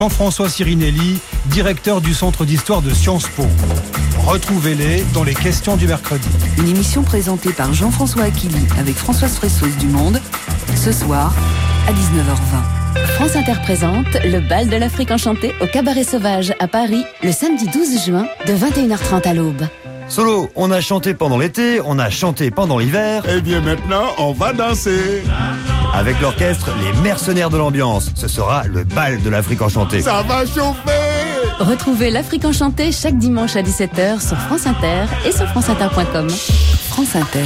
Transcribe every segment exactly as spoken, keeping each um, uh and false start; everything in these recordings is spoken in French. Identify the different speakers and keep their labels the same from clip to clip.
Speaker 1: Jean-François Sirinelli, directeur du Centre d'Histoire de Sciences Po. Retrouvez-les dans les questions du mercredi.
Speaker 2: Une émission présentée par Jean-François Aquili avec Françoise Fressos du Monde, ce soir à dix-neuf heures vingt.
Speaker 3: France Inter présente le bal de l'Afrique enchantée au Cabaret Sauvage à Paris le samedi douze juin de vingt et une heures trente à l'aube.
Speaker 4: Solo, on a chanté pendant l'été, on a chanté pendant l'hiver.
Speaker 5: Eh bien maintenant, on va danser.
Speaker 4: Avec l'orchestre Les Mercenaires de l'Ambiance, ce sera le bal de l'Afrique enchantée.
Speaker 5: Ça va chauffer.
Speaker 3: Retrouvez l'Afrique enchantée chaque dimanche à dix-sept heures sur France Inter et sur france inter point com.
Speaker 2: France Inter.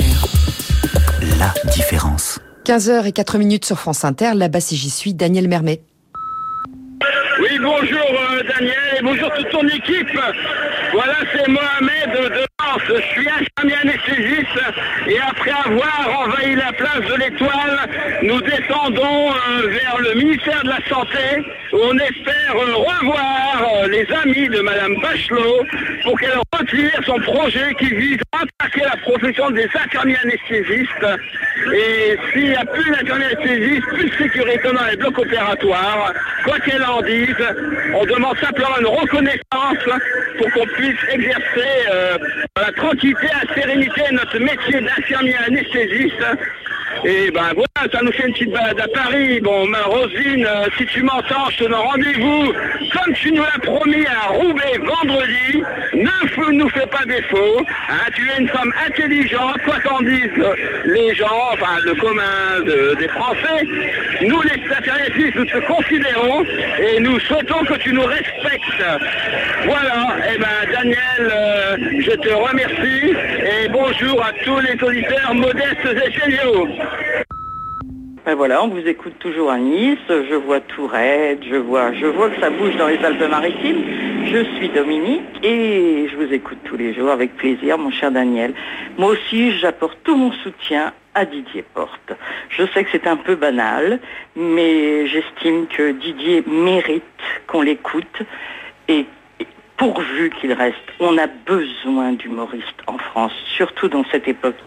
Speaker 4: La différence.
Speaker 6: quinze heures zéro quatre minutes sur France Inter, là-bas si j'y suis, Daniel Mermet.
Speaker 7: Oui, bonjour euh, Daniel et bonjour toute ton équipe. Voilà, c'est Mohamed de Lens. Je suis infirmier anesthésiste et après avoir envahi la place de l'Étoile, nous descendons euh, vers le ministère de la Santé où on espère euh, revoir euh, les amis de Madame Bachelot pour qu'elle retire son projet qui vise à attaquer la profession des infirmiers anesthésistes. Et s'il n'y a plus d'infirmiers anesthésistes, plus de sécurité dans les blocs opératoires, quoi qu'elle en dise, on demande simplement une reconnaissance pour qu'on puisse exercer euh, la tranquillité et la sérénité notre métier d'infirmier anesthésiste. Et ben voilà, ça nous fait une petite balade à Paris. Bon, ma Rosine, euh, si tu m'entends, je te donne rendez-vous, comme tu nous l'as promis, à Roubaix vendredi. Ne nous fais pas défaut. Hein, tu es une femme intelligente, quoi qu'en disent les gens, enfin le commun de, des Français. Nous, les infirmiers, nous te considérons et nous souhaitons que tu nous respectes. Voilà, et ben Daniel, euh, je te remercie et bonjour à tous les auditeurs modestes et géniaux.
Speaker 8: Ben voilà, on vous écoute toujours à Nice, je vois Tourette, je vois, je vois que ça bouge dans les Alpes-Maritimes. Je suis Dominique et je vous écoute tous les jours avec plaisir, mon cher Daniel. Moi aussi, j'apporte tout mon soutien à Didier Porte. Je sais que c'est un peu banal, mais j'estime que Didier mérite qu'on l'écoute et pourvu qu'il reste. On a besoin d'humoristes en France, surtout dans cette époque.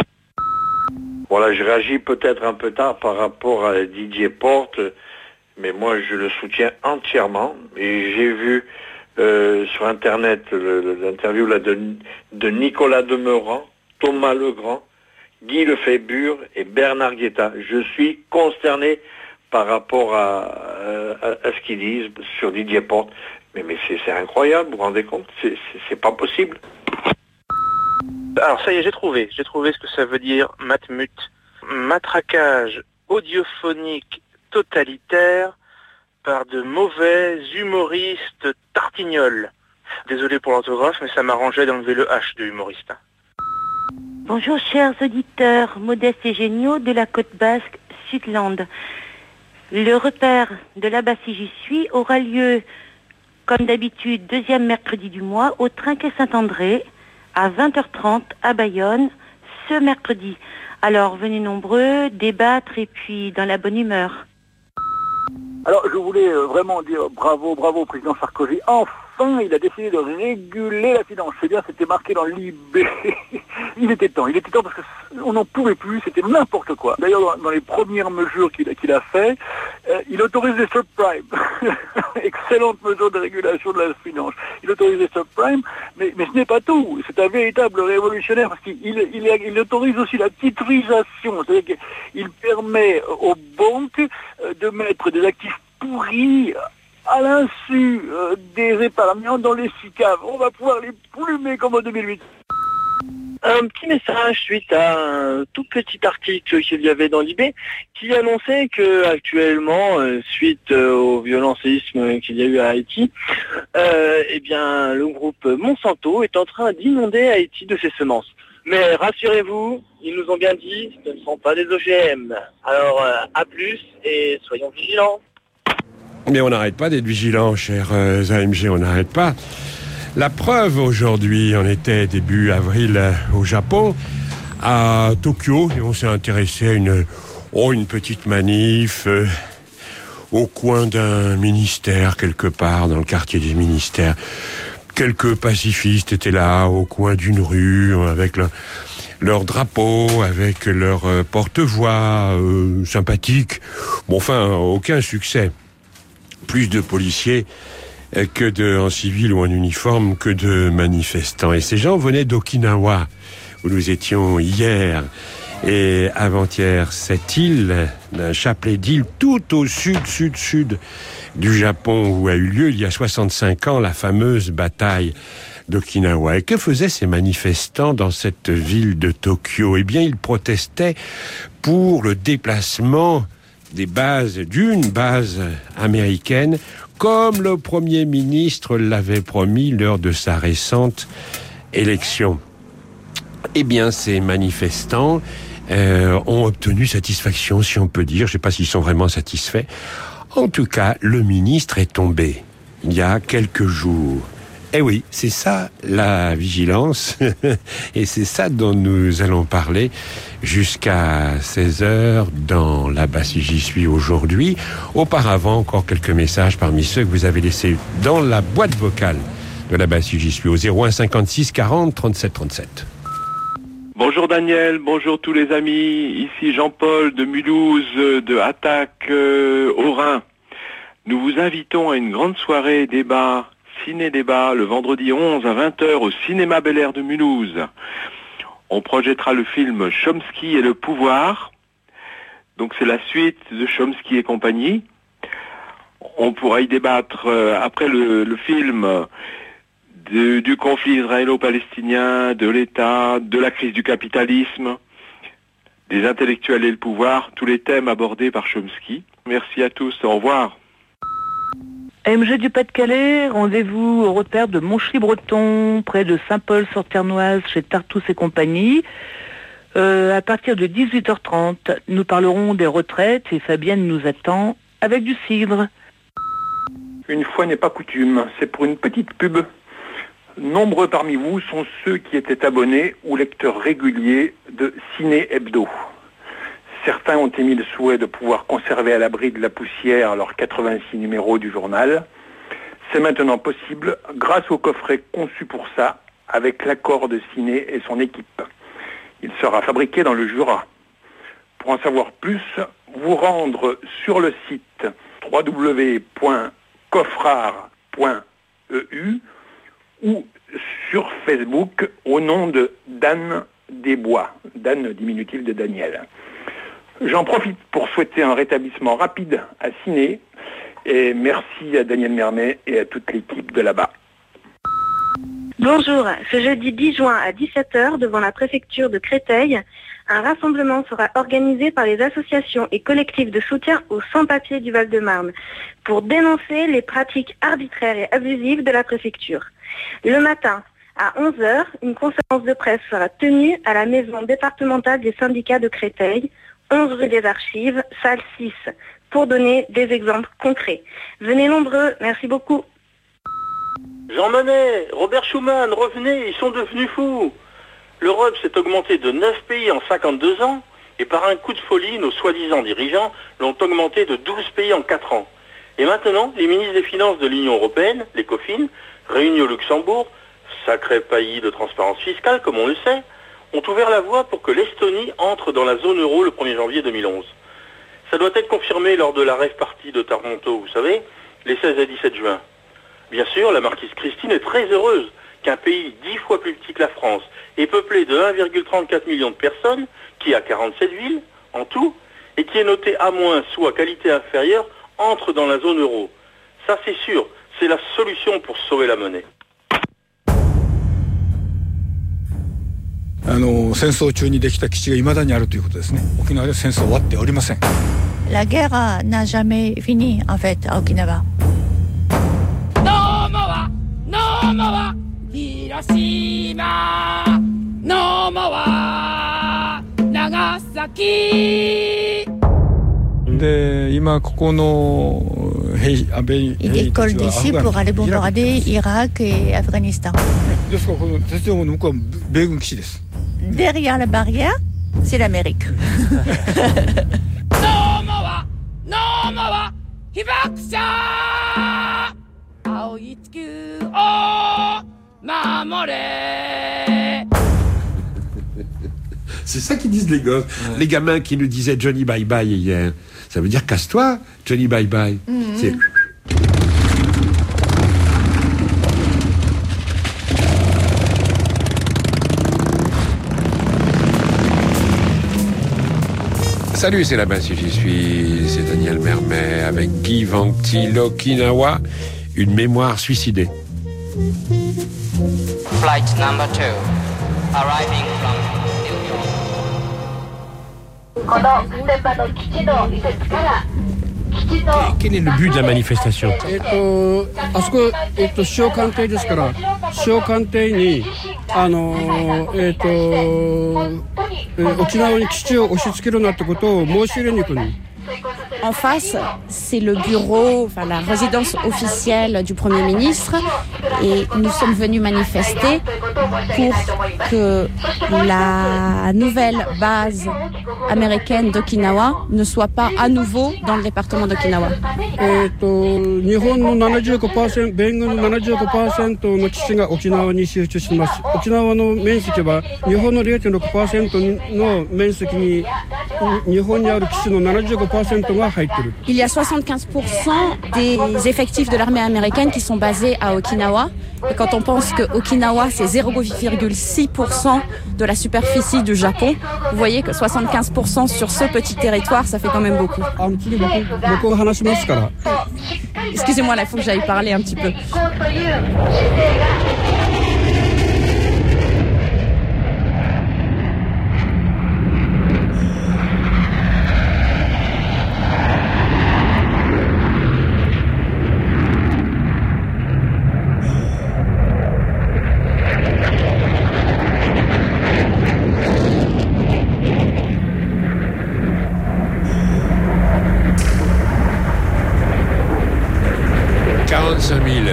Speaker 9: Voilà, je réagis peut-être un peu tard par rapport à Didier Porte, mais moi je le soutiens entièrement. Et j'ai vu euh, sur Internet le, le, l'interview là, de, de Nicolas Demeuran, Thomas Legrand, Guy Lefébure et Bernard Guetta. Je suis consterné par rapport à, à, à ce qu'ils disent sur Didier Porte. Mais, mais c'est, c'est incroyable, vous vous rendez compte, c'est, c'est, c'est pas possible.
Speaker 10: Alors ça y est, j'ai trouvé. J'ai trouvé ce que ça veut dire, matmut. Matraquage audiophonique totalitaire par de mauvais humoristes tartignoles. Désolé pour l'orthographe, mais ça m'arrangeait d'enlever le H de humoriste.
Speaker 11: Bonjour chers auditeurs, modestes et géniaux de la côte basque Sudland. Le repère de là-bas si j'y suis aura lieu, comme d'habitude, deuxième mercredi du mois, au Trinquet Saint-André, à vingt heures trente à Bayonne, ce mercredi. Alors venez nombreux, débattre et puis dans la bonne humeur.
Speaker 12: Alors je voulais vraiment dire bravo, bravo au président Sarkozy. Enfin, il a décidé de réguler la finance. C'est bien, c'était marqué dans l'I B. Il était temps, il était temps parce qu'on n'en pouvait plus, c'était n'importe quoi. D'ailleurs, dans, dans les premières mesures qu'il, qu'il a fait, euh, il autorise les subprimes. Excellente mesure de régulation de la finance. Il autorise les subprimes, mais, mais ce n'est pas tout. C'est un véritable révolutionnaire parce qu'il il, il, il autorise aussi la titrisation. C'est-à-dire qu'il permet aux banques de mettre des actifs pourris à l'insu euh, des épargnants dans les S I C A V. On va pouvoir les plumer comme en deux mille huit.
Speaker 13: Un petit message suite à un tout petit article qu'il y avait dans l'I B qui annonçait que actuellement, euh, suite euh, au violent séisme qu'il y a eu à Haïti, euh, eh bien le groupe Monsanto est en train d'inonder Haïti de ses semences. Mais rassurez-vous, ils nous ont bien dit, ce ne sont pas des O G M. Alors euh, à plus et soyons vigilants.
Speaker 14: Mais on n'arrête pas d'être vigilants, chers euh, A M G, on n'arrête pas. La preuve aujourd'hui, on était début avril euh, au Japon, à Tokyo, et on s'est intéressé à une, oh, une petite manif euh, au coin d'un ministère, quelque part, dans le quartier des ministères. Quelques pacifistes étaient là, au coin d'une rue, avec le, leur drapeau, avec leur euh, porte-voix euh, sympathique. Bon, enfin, aucun succès. plus de policiers que de, en civil ou en uniforme, que de manifestants. Et ces gens venaient d'Okinawa, où nous étions hier et avant-hier. Cette île, un chapelet d'îles tout au sud, sud, sud du Japon, où a eu lieu il y a soixante-cinq ans la fameuse bataille d'Okinawa. Et que faisaient ces manifestants dans cette ville de Tokyo? Eh bien, ils protestaient pour le déplacement des bases, d'une base américaine, comme le Premier ministre l'avait promis lors de sa récente élection. Eh bien, ces manifestants euh, ont obtenu satisfaction, si on peut dire. Je ne sais pas s'ils sont vraiment satisfaits. En tout cas, le ministre est tombé il y a quelques jours. Eh oui, c'est ça la vigilance, et c'est ça dont nous allons parler jusqu'à seize heures dans La Basse J'y suis aujourd'hui. Auparavant, encore quelques messages parmi ceux que vous avez laissés dans la boîte vocale de La Basse J'y suis au zéro un cinquante-six quarante trente-sept trente-sept.
Speaker 15: Bonjour Daniel, bonjour tous les amis, ici Jean-Paul de Mulhouse, de Attaque euh, au Rhin. Nous vous invitons à une grande soirée débat, ciné-débat, le vendredi onze à vingt heures au cinéma Bel Air de Mulhouse. On projettera le film Chomsky et le pouvoir. Donc c'est la suite de Chomsky et compagnie. On pourra y débattre euh, après le, le film de, du conflit israélo-palestinien, de l'État, de la crise du capitalisme, des intellectuels et le pouvoir, tous les thèmes abordés par Chomsky. Merci à tous, au revoir.
Speaker 16: M G du Pas-de-Calais, rendez-vous au repère de Montchry-Breton, près de Saint-Paul-sur-Ternoise, chez Tartous et compagnie. Euh, à partir de dix-huit heures trente, nous parlerons des retraites et Fabienne nous attend avec du cidre.
Speaker 12: Une fois n'est pas coutume, c'est pour une petite pub. Nombreux parmi vous sont ceux qui étaient abonnés ou lecteurs réguliers de Ciné Hebdo. Certains ont émis le souhait de pouvoir conserver à l'abri de la poussière leurs quatre-vingt-six numéros du journal. C'est maintenant possible grâce au coffret conçu pour ça, avec l'accord de Ciné et son équipe. Il sera fabriqué dans le Jura. Pour en savoir plus, vous rendre sur le site w w w point coffrard point e u ou sur Facebook au nom de Dan Desbois, Dan diminutif de Daniel. J'en profite pour souhaiter un rétablissement rapide à Ciné et merci à Daniel Mermet et à toute l'équipe de là-bas.
Speaker 11: Bonjour, ce jeudi dix juin à dix-sept heures devant la préfecture de Créteil, un rassemblement sera organisé par les associations et collectifs de soutien aux sans-papiers du Val-de-Marne pour dénoncer les pratiques arbitraires et abusives de la préfecture. Le matin, à onze heures, une conférence de presse sera tenue à la maison départementale des syndicats de Créteil, onze rue des Archives, salle six, pour donner des exemples concrets. Venez nombreux, merci beaucoup.
Speaker 17: Jean Monnet, Robert Schuman, revenez, ils sont devenus fous. L'Europe s'est augmentée de neuf pays en cinquante-deux ans, et par un coup de folie, nos soi-disant dirigeants l'ont augmenté de douze pays en quatre ans. Et maintenant, les ministres des Finances de l'Union Européenne, l'ECOFIN, réunis au Luxembourg, sacré pays de transparence fiscale, comme on le sait, ont ouvert la voie pour que l'Estonie entre dans la zone euro le premier janvier deux mille onze. Ça doit être confirmé lors de la rave party de Toronto, vous savez, les seize et dix-sept juin. Bien sûr, la marquise Christine est très heureuse qu'un pays dix fois plus petit que la France et peuplé de un virgule trente-quatre million de personnes, qui a quarante-sept villes en tout, et qui est noté A- ou à qualité inférieure, entre dans la zone euro. Ça c'est sûr, c'est la solution pour sauver la monnaie.
Speaker 18: あの戦争中にできた基地が未だにあるということですね。沖縄で戦争終わっておりません。
Speaker 19: La guerre n'a jamais fini en fait à Okinawa.
Speaker 20: No more, no more, Hiroshima, no more, Nagasaki.
Speaker 18: で今ここの安倍
Speaker 19: Il décolle d'ici pour aller bombarder Irak et Afghanistan.
Speaker 18: ですからこの鉄道の向こうは米軍基地です。
Speaker 19: Derrière la barrière, c'est l'Amérique.
Speaker 20: No more, no more, 被爆者青い地球を守れ.
Speaker 14: C'est ça qu'ils disent les gosses. Ouais. Les gamins qui nous disaient Johnny bye bye hier. Ça veut dire casse-toi, Johnny bye bye. Mm-hmm. C'est... Salut, c'est là-bas si j'y suis, c'est Daniel Mermet avec Guy Vanti, l'Okinawa, une mémoire suicidée.
Speaker 21: Flight number two, arriving from New York.
Speaker 14: Quel est le but de la manifestation?
Speaker 22: えっと、あそこ、えっと、首相官邸ですから、首相官邸に、あの、えっと、えー、沖縄に基地を押し付けるなってことを申し入れに行くの。
Speaker 19: En face, c'est le bureau, enfin la résidence officielle du Premier ministre, et nous sommes venus manifester pour que la nouvelle base américaine d'Okinawa ne soit pas à nouveau dans le département d'Okinawa.
Speaker 22: えっと、日本の ななじゅうごパーセント、米軍の ななじゅうごパーセント の基地が沖縄に集中します。沖縄の面積は日本の ゼロテンろくパーセント の面積に日本にある基地の ななじゅうごパーセント が入ってる。
Speaker 19: Il y a soixante-quinze pour cent des effectifs de l'armée américaine qui sont basés à Okinawa. Et quand on pense que Okinawa, c'est zéro virgule six pour cent de la superficie du Japon, vous voyez que soixante-quinze pour cent sur ce petit territoire, ça fait quand même beaucoup. Excusez-moi, là, il faut que j'aille parler un petit peu.
Speaker 14: quarante-cinq mille.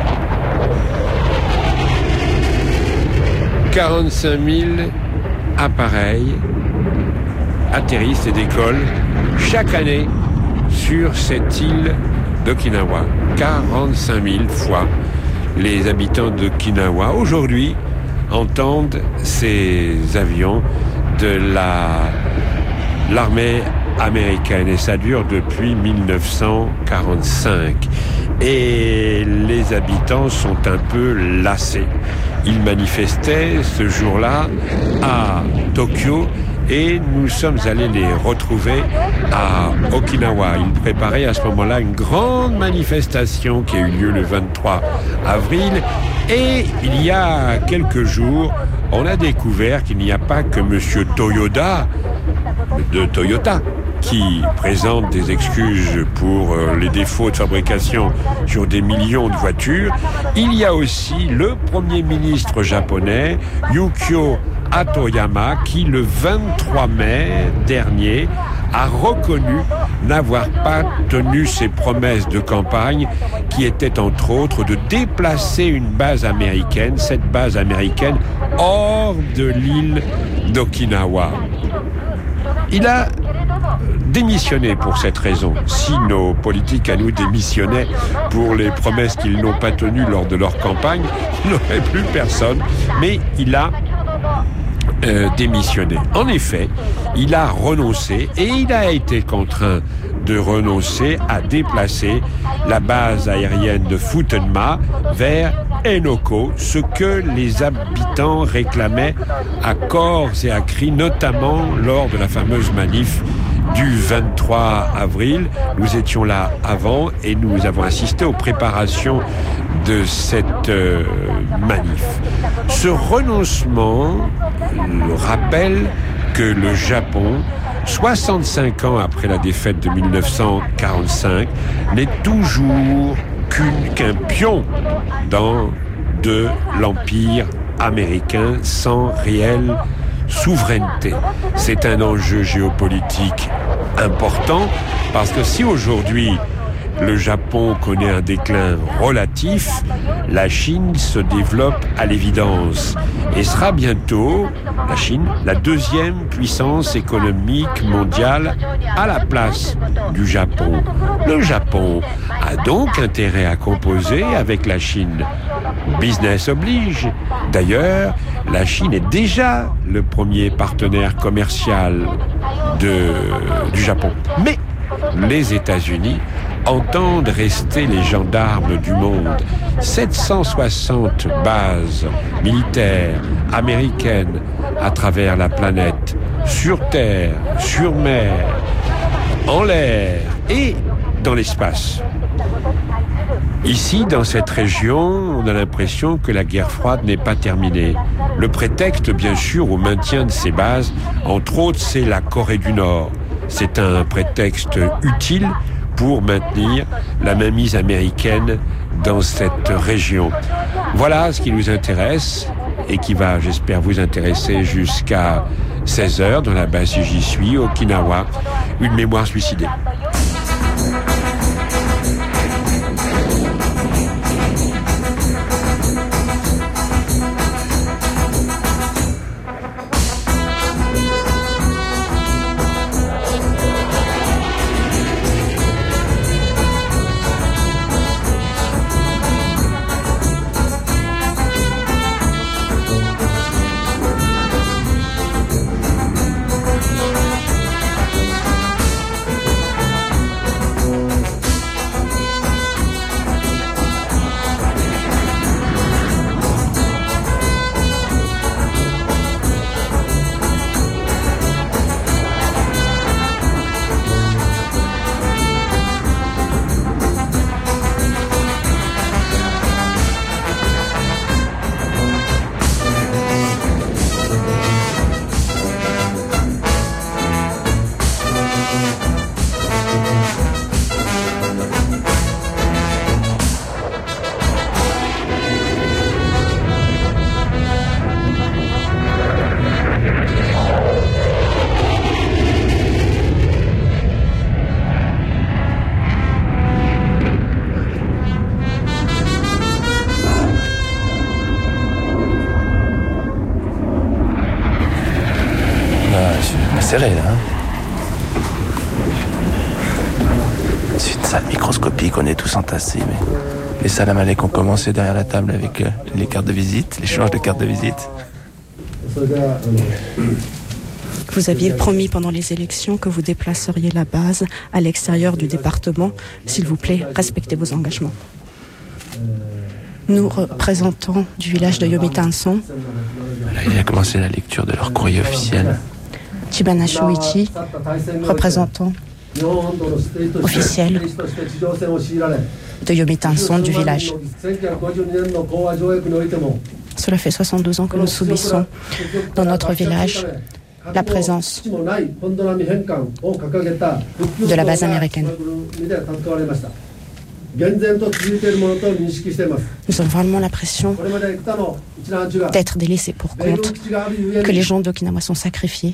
Speaker 14: quarante-cinq mille appareils atterrissent et décollent chaque année sur cette île d'Okinawa. quarante-cinq mille fois les habitants d'Okinawa aujourd'hui entendent ces avions de la l'armée américaine, et ça dure depuis mille neuf cent quarante-cinq. Et les habitants sont un peu lassés. Ils manifestaient ce jour-là à Tokyo et nous sommes allés les retrouver à Okinawa. Ils préparaient à ce moment-là une grande manifestation qui a eu lieu le vingt-trois avril. Et il y a quelques jours, on a découvert qu'il n'y a pas que Monsieur Toyoda de Toyota qui présente des excuses pour euh, les défauts de fabrication sur des millions de voitures. Il y a aussi le Premier ministre japonais, Yukio Hatoyama, qui le vingt-trois mai dernier a reconnu n'avoir pas tenu ses promesses de campagne qui étaient entre autres de déplacer une base américaine, cette base américaine hors de l'île d'Okinawa. Il a démissionné pour cette raison. Si nos politiques à nous démissionnaient pour les promesses qu'ils n'ont pas tenues lors de leur campagne, il n'y aurait plus personne. Mais il a euh, démissionné. En effet, il a renoncé et il a été contraint de renoncer à déplacer la base aérienne de Futenma vers Henoko, ce que les habitants réclamaient à corps et à cri, notamment lors de la fameuse manif du vingt-trois avril. Nous étions là avant et nous avons assisté aux préparations de cette euh, manif. Ce renoncement rappelle que le Japon, soixante-cinq ans après la défaite de mille neuf cent quarante-cinq, n'est toujours qu'une, qu'un pion dans de l'empire américain sans réelle souveraineté. C'est un enjeu géopolitique important parce que si aujourd'hui le Japon connaît un déclin relatif, la Chine se développe à l'évidence et sera bientôt, la Chine, la deuxième puissance économique mondiale à la place du Japon. Le Japon a donc intérêt à composer avec la Chine. Business oblige. D'ailleurs, la Chine est déjà le premier partenaire commercial de, du Japon. Mais les États-Unis entendent rester les gendarmes du monde. sept cent soixante bases militaires américaines à travers la planète sur terre, sur mer, en l'air et dans l'espace. Ici, dans cette région, on a l'impression que la guerre froide n'est pas terminée. Le prétexte, bien sûr, au maintien de ces bases, entre autres, c'est la Corée du Nord. C'est un prétexte utile pour maintenir la mainmise américaine dans cette région. Voilà ce qui nous intéresse et qui va, j'espère, vous intéresser jusqu'à seize heures dans la base J'y suis, Okinawa, une mémoire suicidée.
Speaker 1: Serré là. Hein. C'est une salle microscopique, on est tous entassés, mais les salam alek ont commencé derrière la table avec euh, les cartes de visite, l'échange de cartes de visite.
Speaker 5: Vous aviez promis pendant les élections que vous déplaceriez la base à l'extérieur du département. S'il vous plaît, respectez vos engagements. Nous, représentants du village de Yomitanson,
Speaker 1: voilà, il a commencé la lecture de leur courrier officiel.
Speaker 5: Chibana Shuichi, représentant officiel de Yomitanson du village. Cela fait soixante-douze ans que nous subissons dans notre village la présence de la base américaine. Nous avons vraiment l'impression d'être des laissés pour compte, que les gens d'Okinawa sont sacrifiés.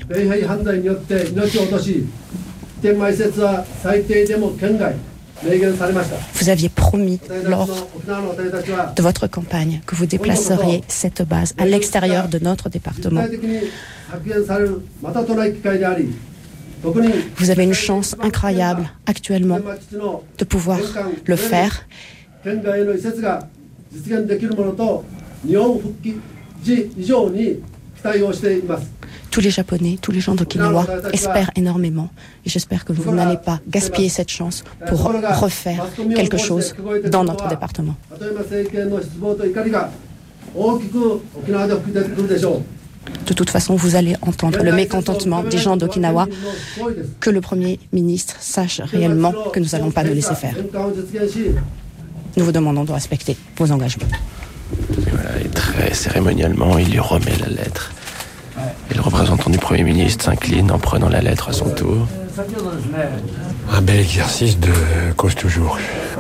Speaker 5: Vous aviez promis lors de votre campagne que vous déplaceriez cette base à l'extérieur de notre département. Vous avez une chance incroyable actuellement de pouvoir le faire. Tous les Japonais, tous les gens d'Okinawa espèrent énormément et j'espère que vous n'allez pas gaspiller cette chance pour refaire quelque chose dans notre département. De toute façon, vous allez entendre le mécontentement des gens d'Okinawa, que le Premier ministre sache réellement que nous n'allons pas nous laisser faire. Nous vous demandons de respecter vos engagements.
Speaker 1: Voilà, et très cérémonialement, il lui remet la lettre. Et le représentant du Premier ministre s'incline en prenant la lettre à son tour.
Speaker 14: Un bel exercice de cause toujours.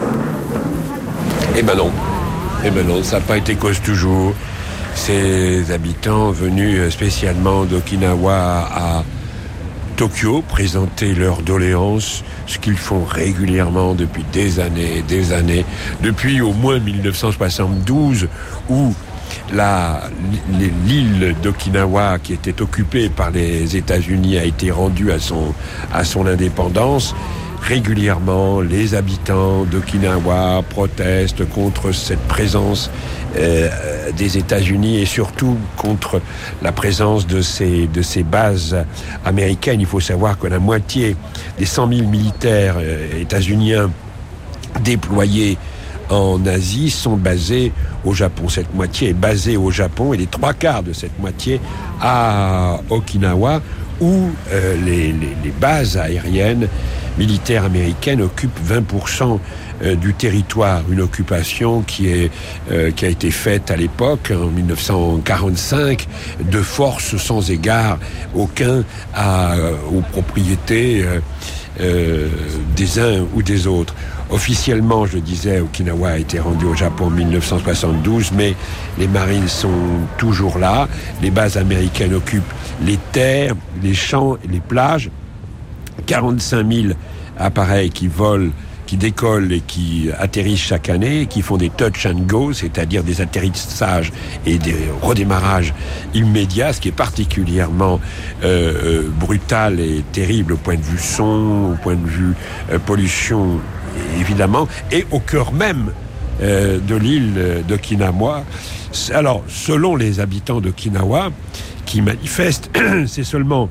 Speaker 14: Eh ben non. Eh ben non, ça n'a pas été cause toujours. Ces habitants venus spécialement d'Okinawa à Tokyo présenter leurs doléances, ce qu'ils font régulièrement depuis des années et des années, depuis au moins mille neuf cent soixante-douze, où la, l'île d'Okinawa, qui était occupée par les États-Unis, a été rendue à son, à son indépendance. Régulièrement, les habitants d'Okinawa protestent contre cette présence euh, des États-Unis et surtout contre la présence de ces, de ces bases américaines. Il faut savoir que la moitié des cent mille militaires euh, états-uniens déployés en Asie sont basés au Japon. Cette moitié est basée au Japon et les trois quarts de cette moitié à Okinawa, où euh, les, les, les bases aériennes militaires américaines occupent vingt pour cent euh, du territoire, une occupation qui, est, euh, qui a été faite à l'époque, en mille neuf cent quarante-cinq, de force sans égard aucun à, aux propriétés euh, euh, des uns ou des autres. Officiellement, je disais, Okinawa a été rendu au Japon en mille neuf cent soixante-douze, mais les Marines sont toujours là. Les bases américaines occupent les terres, les champs et les plages. quarante-cinq mille appareils qui volent, qui décollent et qui atterrissent chaque année, qui font des touch and go, c'est-à-dire des atterrissages et des redémarrages immédiats, ce qui est particulièrement euh, brutal et terrible au point de vue son, au point de vue euh, pollution, évidemment, et au cœur même euh, de l'île d'Okinawa. Alors, selon les habitants d'Okinawa, qui manifestent, c'est seulement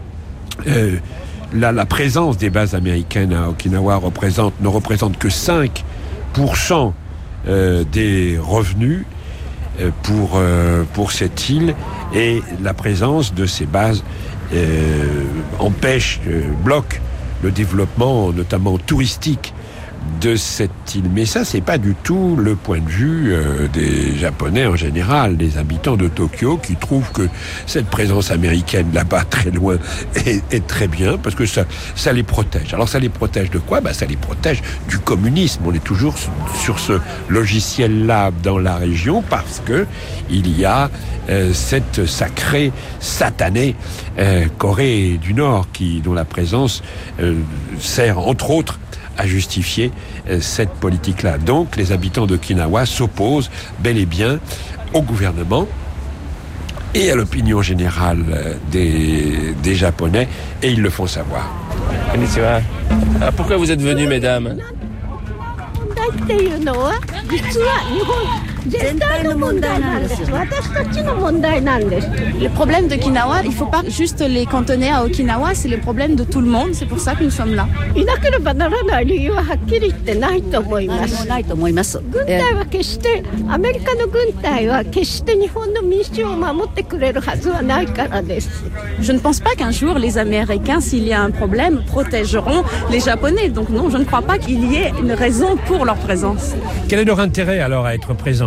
Speaker 14: euh, la, la présence des bases américaines à Okinawa représente, ne représente que cinq pour cent euh, des revenus euh, pour, euh, pour cette île, et la présence de ces bases euh, empêche, euh, bloque le développement, notamment touristique, de cette île. Mais ça, c'est pas du tout le point de vue euh, des Japonais en général, des habitants de Tokyo, qui trouvent que cette présence américaine là-bas, très loin, est, est très bien, parce que ça, ça les protège. Alors ça les protège de quoi ? Bah, ça les protège du communisme. On est toujours sur ce logiciel-là dans la région, parce que il y a euh, cette sacrée, satanée euh, Corée du Nord, qui, dont la présence euh, sert, entre autres, à justifier euh, cette politique-là. Donc, les habitants d'Okinawa s'opposent bel et bien au gouvernement et à l'opinion générale euh, des, des Japonais, et ils le font savoir.
Speaker 1: Konnichiwa. Alors, pourquoi vous êtes venus, mesdames ?
Speaker 19: Les problèmes d'Okinawa, il ne faut pas juste les cantonner à Okinawa, c'est les problèmes de tout le monde, c'est pour ça que nous sommes là. Je ne pense pas qu'un jour les Américains, s'il y a un problème, protégeront les Japonais. Donc non, je ne crois pas qu'il y ait une raison pour leur présence.
Speaker 14: Quel est leur intérêt alors à être présent ?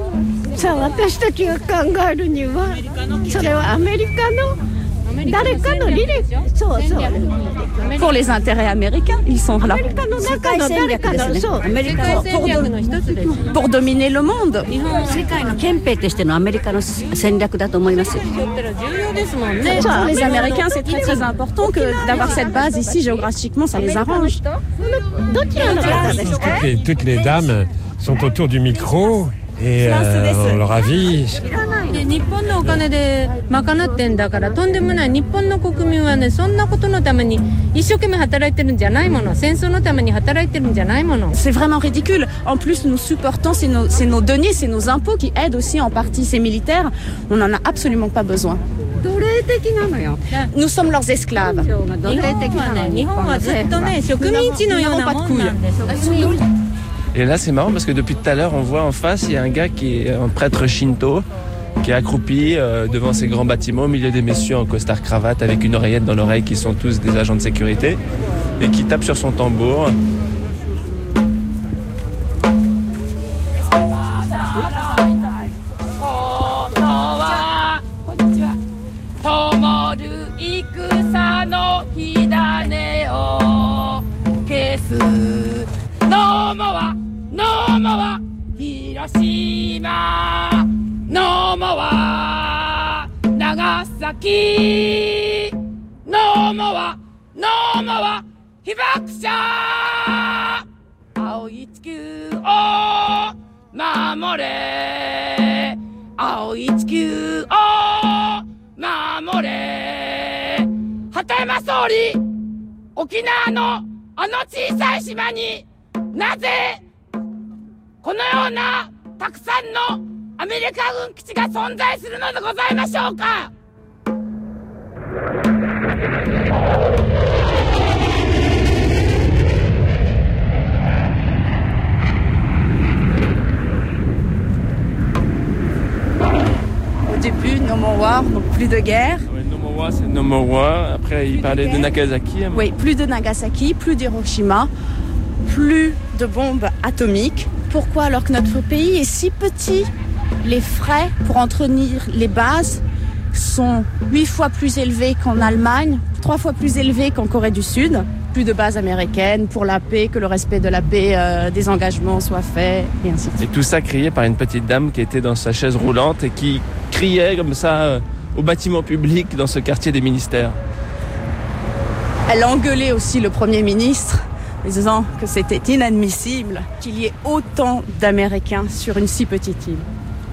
Speaker 19: Pour les intérêts américains, ils sont là. Pour, pour dominer le monde. Pour les Américains, c'est très très important que d'avoir cette base ici, géographiquement, ça les arrange.
Speaker 14: Toutes les, toutes les dames sont autour du micro. Et euh, leur avis.
Speaker 19: C'est vraiment ridicule. En plus, nous supportons, c'est nos, c'est nos deniers, c'est nos impôts qui aident aussi en partie ces militaires. On n'en a absolument pas besoin. Nous sommes leurs esclaves. Ils n'ont pas de couilles.
Speaker 1: Et là, c'est marrant parce que depuis tout à l'heure, on voit en face, il y a un gars qui est un prêtre shinto, qui est accroupi euh, devant ces grands bâtiments, au milieu des messieurs en costard-cravate avec une oreillette dans l'oreille, qui sont tous des agents de sécurité, et qui tape sur son tambour.
Speaker 19: Au début, No More War, donc plus de guerre.
Speaker 1: War, c'est No More War. Après, il parlait de Nagasaki.
Speaker 5: Oui, plus de Nagasaki, plus d'Hiroshima, plus de bombes atomiques. Pourquoi alors que notre pays est si petit? Les frais pour entretenir les bases sont huit fois plus élevés qu'en Allemagne, trois fois plus élevés qu'en Corée du Sud. Plus de bases américaines pour la paix, que le respect de la paix, euh, des engagements soit fait, et ainsi de suite.
Speaker 1: Et tout ça crié par une petite dame qui était dans sa chaise roulante et qui criait comme ça euh, au bâtiment public dans ce quartier des ministères.
Speaker 5: Elle a engueulé aussi le Premier ministre, disant que c'était inadmissible qu'il y ait autant d'Américains sur une si petite île.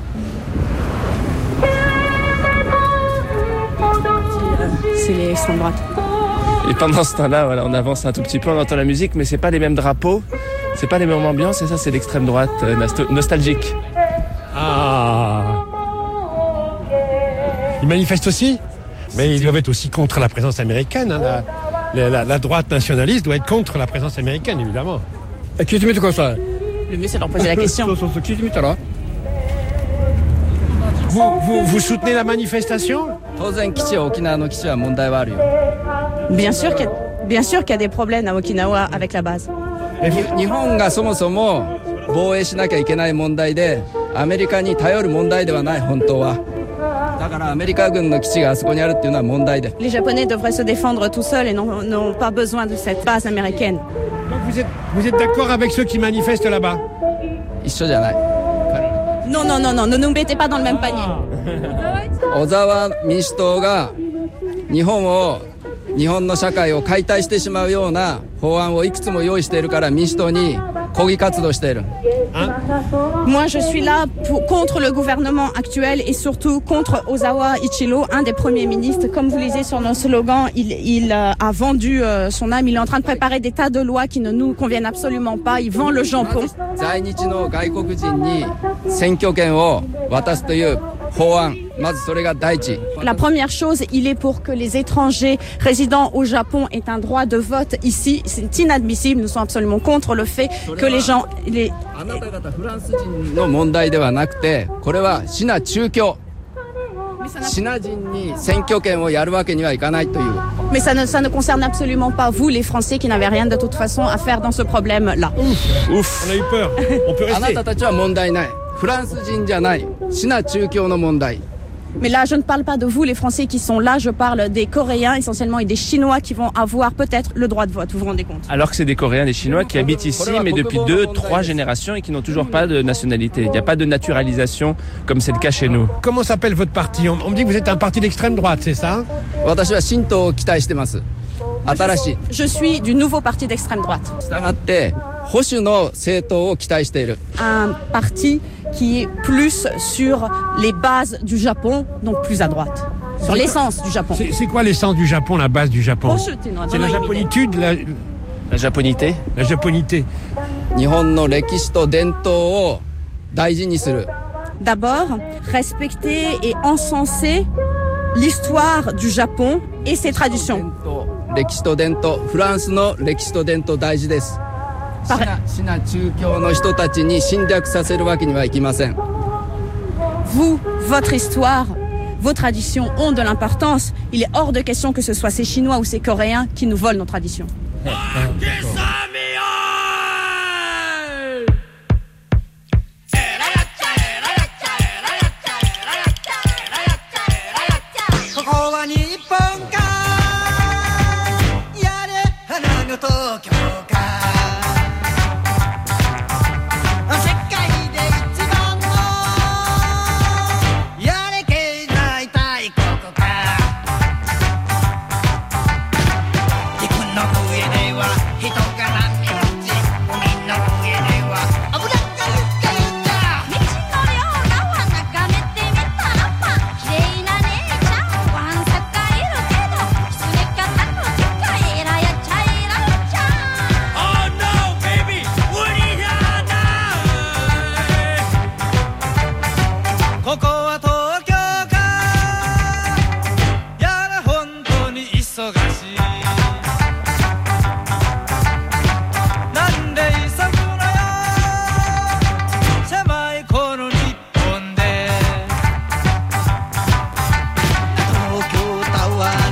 Speaker 5: C'est les extrêmes droites.
Speaker 1: Et pendant ce temps-là, voilà, on avance un tout petit peu, on entend la musique, mais c'est pas les mêmes drapeaux, c'est pas les mêmes ambiances, et ça c'est l'extrême droite euh, nostalgique.
Speaker 14: Ah. Ils manifestent aussi? Mais ils doivent être aussi contre la présence américaine. Hein. La, la, la droite nationaliste doit être contre la présence américaine, évidemment.
Speaker 5: Le mieux c'est de leur poser la question.
Speaker 14: Vous, vous, vous soutenez la manifestation?
Speaker 5: Bien sûr qu'il y a, bien sûr qu'il y a des problèmes à Okinawa avec la base. Mais les Japonais devraient se défendre tout seuls et n'ont pas besoin de cette base américaine.
Speaker 14: Donc vous êtes, vous êtes d'accord avec ceux qui manifestent là-bas?
Speaker 5: Non, non, non, non, ne nous mettez pas dans le même panier.
Speaker 2: Ozawa Minshito ga Nihon wo Nihon no shakai wo kaitai shite shimau you na houan wo ikutsu mo yoi shite iru kara Minshito ni kogi katsudo shite iru.
Speaker 5: Moi, je suis là pour, contre le gouvernement actuel et surtout contre Ozawa Ichiro, un des premiers ministres. Comme vous lisez sur nos slogans, il, il euh, a vendu euh, son âme. Il est en train de préparer des tas de lois qui ne nous conviennent absolument pas. Il vend le jambon. La première chose, il est pour que les étrangers résidant au Japon aient un droit de vote ici. C'est inadmissible. Nous sommes absolument contre le fait que les gens... Les... Mais ça ne, ça ne concerne absolument pas vous, les Français, qui n'avaient rien de toute façon à faire dans ce problème-là.
Speaker 14: Ouf, ouf, on a eu peur. On peut rester.
Speaker 5: Mais là, je ne parle pas de vous, les Français qui sont là, je parle des Coréens essentiellement et des Chinois qui vont avoir peut-être le droit de vote, vous vous rendez compte?
Speaker 1: Alors que c'est des Coréens, des Chinois qui habitent ici, mais depuis deux, trois générations et qui n'ont toujours pas de nationalité. Il n'y a pas de naturalisation comme c'est le cas chez nous.
Speaker 14: Comment s'appelle votre parti? On, on me dit que vous êtes un parti d'extrême droite, c'est ça?
Speaker 5: Je suis du nouveau parti d'extrême droite. Un parti qui est plus sur les bases du Japon, donc plus à droite. Sur l'essence du Japon.
Speaker 14: C'est quoi l'essence du Japon, la base du Japon? C'est la japonitude, la...
Speaker 1: La japonité.
Speaker 14: La japonité.
Speaker 5: D'abord, respecter et encenser l'histoire du Japon et ses traditions. Par... Vous, votre histoire, vos traditions ont de l'importance. Il est hors de question que ce soit ces Chinois ou ces Coréens qui nous volent nos traditions. Ah,
Speaker 3: Tawa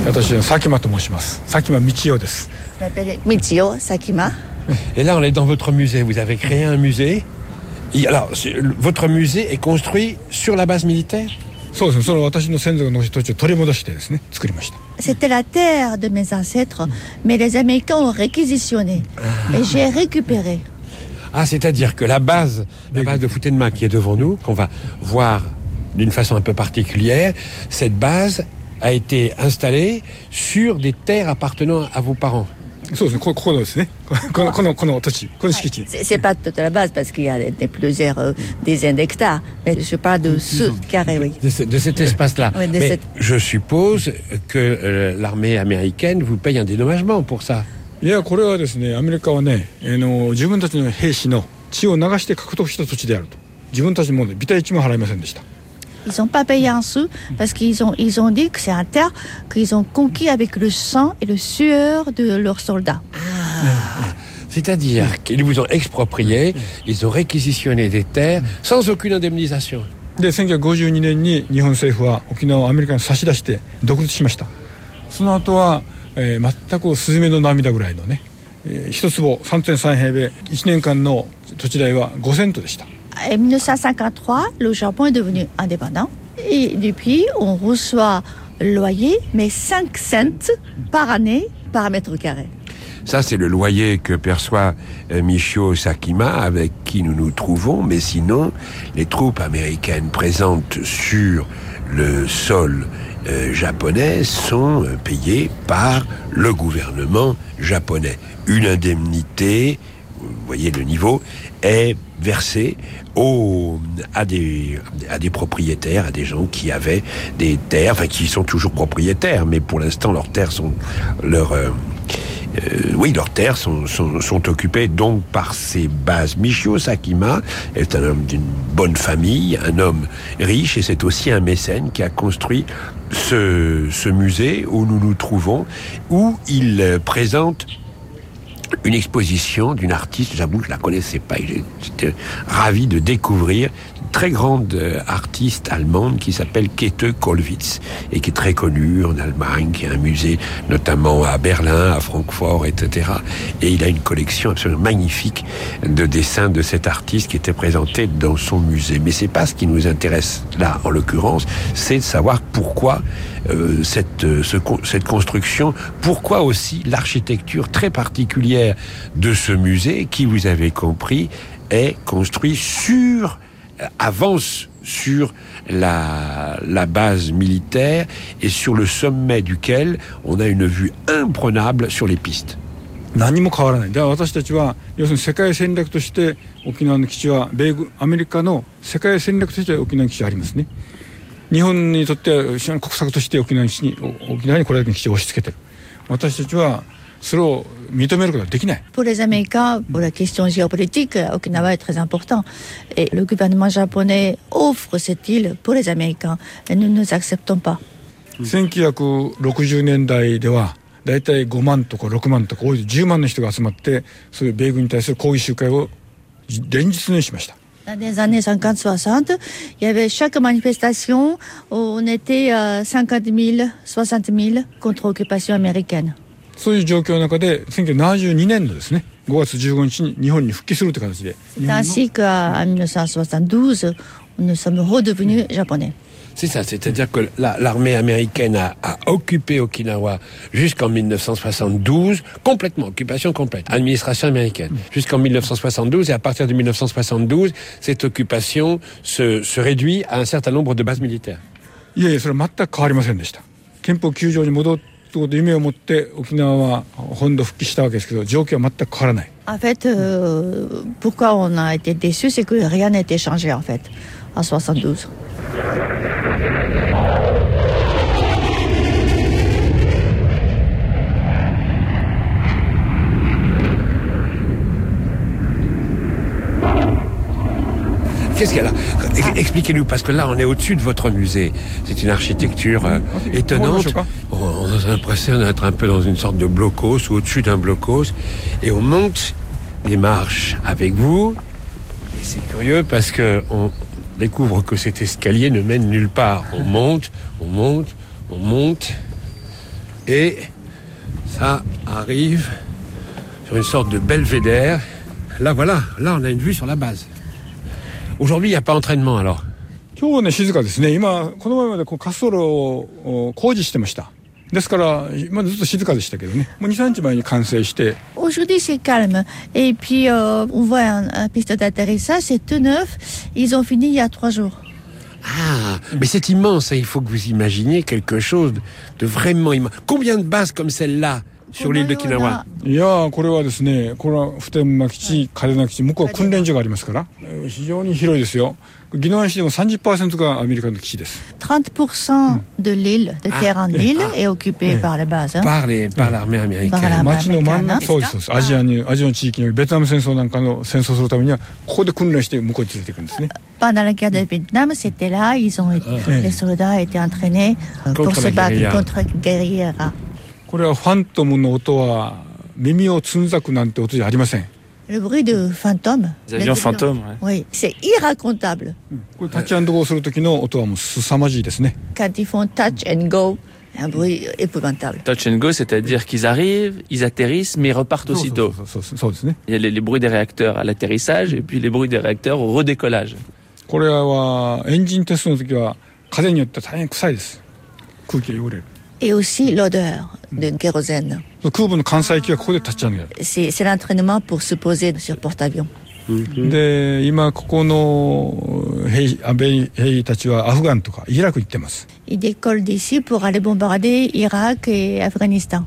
Speaker 18: 私は佐喜眞と申します。佐喜眞道夫です。
Speaker 3: Je m'appelle Michio Sakima.
Speaker 14: Et là, on est dans votre musée. Vous avez créé un musée. Et alors, votre musée est construit sur la base militaire?
Speaker 18: そうですね。その私の先祖の土地を取り戻してですね、作りました。
Speaker 3: C'était la terre de mes ancêtres, mais les Américains ont réquisitionné et j'ai récupéré.
Speaker 14: Ah, c'est-à-dire que la base, la base de Futenma qui est devant nous, qu'on va voir d'une façon un peu particulière, cette base a été installée sur des terres appartenant à vos parents.
Speaker 3: C'est pas toute la base parce qu'il y a des, plusieurs euh, dizaines d'hectares, mais je parle de ce carré, oui.
Speaker 14: De, ce, de cet espace-là.
Speaker 3: Oui,
Speaker 14: mais
Speaker 3: cette...
Speaker 14: je suppose que euh, l'armée américaine vous paye un dédommagement pour ça.
Speaker 18: いや、これはですね、アメリカはね、あの自分たちの兵士の血を流して獲得した土地であると。自分たちもね、ビタ一も払いませんでした。
Speaker 3: Ils n'ont pas payé un sou parce qu'ils ont, ils ont dit que c'est un terre qu'ils ont conquis avec le sang et le sueur de leurs soldats.
Speaker 14: Ah, c'est-à-dire qu'ils vous ont exproprié, ils ont réquisitionné des terres sans aucune indemnisation.
Speaker 18: で、せんきゅうひゃくごじゅうにねんに日本政府は沖縄をアメリカに差し出して独立しました。その後は、えー、全くスズメの涙ぐらいのね、えー、一坪 さんてんさん平米、いちねんかんの土地代はごセントでした。
Speaker 3: En dix-neuf cent cinquante-trois, le Japon est devenu indépendant et depuis on reçoit le loyer mais cinq cents par année par mètre carré.
Speaker 14: Ça, c'est le loyer que perçoit euh, Michio Sakima, avec qui nous nous trouvons, mais sinon, les troupes américaines présentes sur le sol euh, japonais sont euh, payées par le gouvernement japonais. Une indemnité, vous voyez le niveau, est versée au, à, des, à des propriétaires, à des gens qui avaient des terres, enfin qui sont toujours propriétaires, mais pour l'instant leurs terres sont leur euh, euh, oui, leurs terres sont, sont, sont occupées donc par ces bases. Michio Sakima est un homme d'une bonne famille, un homme riche, et c'est aussi un mécène qui a construit ce, ce musée où nous nous trouvons, où il euh, présente une exposition d'une artiste, j'avoue, je la connaissais pas, j'étais ravi de découvrir une très grande artiste allemande qui s'appelle Käthe Kollwitz et qui est très connue en Allemagne, qui a un musée notamment à Berlin, à Francfort, et cetera. Et il a une collection absolument magnifique de dessins de cet artiste qui était présenté dans son musée. Mais c'est pas ce qui nous intéresse là, en l'occurrence, c'est de savoir pourquoi euh, cette, ce, cette construction, pourquoi aussi l'architecture très particulière de ce musée qui, vous avez compris, est construit sur, avance sur la, la base militaire et sur le sommet duquel on a une vue imprenable sur les pistes.
Speaker 18: 何も変わらない。では私たちは要するに世界戦略として沖縄の基地は米軍アメリカの世界戦略として沖縄の基地はありますね。日本にとっては国策として沖縄に沖縄にこれだけの基地を押し付けてる。私たちは
Speaker 3: Pour les Américains, pour la question géopolitique, Okinawa est très important. Et le gouvernement japonais offre cette île pour les Américains. Et nous ne nous acceptons pas.
Speaker 18: せんきゅうひゃくろくじゅうねんだいではだいたいごまんとかろくまんとか多いじゅうまんの人が集まってそういう米軍に対する抗議集会を連日のようにしました。
Speaker 3: Dans les années cinquante soixante, il y avait chaque manifestation où on était à cinquante mille, soixante mille contre l'occupation américaine.
Speaker 18: そういう状況の中でせんきゅうひゃくななじゅうにねんのですねごがつじゅうごにちに日本に復帰するという形で
Speaker 3: C'est ainsi qu'en dix-neuf cent soixante-douze, nous sommes redevenus japonais.
Speaker 14: C'est ça, c'est-à-dire que la, l'armée américaine a, a occupé Okinawa jusqu'en dix-neuf cent soixante-douze, complètement, occupation complète, administration américaine, jusqu'en dix-neuf cent soixante-douze, et à partir de dix-neuf cent soixante-douze, cette occupation se, se réduit à un certain nombre de bases militaires.
Speaker 18: いやいや、それは全く変わりませんでした。憲法きゅう条に戻って 夢を持って沖縄は本土復帰したわけですけど状況は全く変わらない。
Speaker 3: En fait, euh, pourquoi on a été déçus, c'est que rien n'a été changé en fait, en soixante-douze.
Speaker 14: Qu'est-ce qu'il y a là? Expliquez-nous, parce que là, on est au-dessus de votre musée. C'est une architecture euh, étonnante. On, on a l'impression d'être un peu dans une sorte de blocos ou au-dessus d'un blocos. Et on monte des marches avec vous. Et c'est curieux parce que on découvre que cet escalier ne mène nulle part. On monte, on monte, on monte. Et ça arrive sur une sorte de belvédère. Là, voilà, là, on a une vue sur la base. Aujourd'hui, il n'y a pas d'entraînement, alors?
Speaker 18: 今日はね、静かですね。今、この前までこう滑走路を工事してました。ですから、今ずっと静かでしたけどね。もうに、さんにちまえに完成して。
Speaker 3: Aujourd'hui, c'est calme. Et puis, euh, on voit un, un piste d'atterrissage, c'est tout neuf. Ils ont fini il y a trois jours.
Speaker 14: Ah, mais c'est immense. Il faut que vous imaginiez quelque chose de vraiment immense. Combien de bases comme celle-là sur l'île d'Okinawa?
Speaker 18: いや、これはですね、これは普天間基地、嘉手納基地、向こうは訓練所がありますから、非常に広いですよ。宜野湾市でも さんじゅっパーセント がアメリカの基地です。
Speaker 3: trente pour cent de l'île, de terrain de l'île, est occupé par la base.
Speaker 14: Par les, par l'armée américaine.
Speaker 18: 町の真ん中、そうです、そうです。アジアに、アジアの地域にベトナム戦争なんかの戦争するためには、ここで訓練して向こうに連れていくんですね。
Speaker 3: Pendant la guerre de Vietnam, c'était là, ils ont été, les soldats étaient entraînés pour se battre contre guerrilla.
Speaker 18: これはファントムの音は耳をつんざくなんて音じゃありません。
Speaker 3: Le bruit de fantôme.
Speaker 1: Les avions fantômes,
Speaker 3: oui. Oui, c'est irracontable.
Speaker 18: これタッチアンドゴーする時の音はもう凄まじいですね。
Speaker 3: Quand ils font touch and go, un bruit épouvantable.
Speaker 1: Touch and go, c'est-à-dire qu'ils arrivent, ils atterrissent, mais ils repartent aussitôt. Il y a les, les bruits des réacteurs à l'atterrissage et puis les bruits des réacteurs au redécollage.
Speaker 18: これはエンジンテストの時は風によって大変臭いです。空気が汚れる。
Speaker 3: Et aussi l'odeur de kérosène. C'est, c'est l'entraînement pour se poser sur porte-avions.
Speaker 18: で、今ここの兵、安倍兵たちはアフガンとかイラク行ってます。
Speaker 3: Ils décollent d'ici pour aller bombarder Irak et Afghanistan.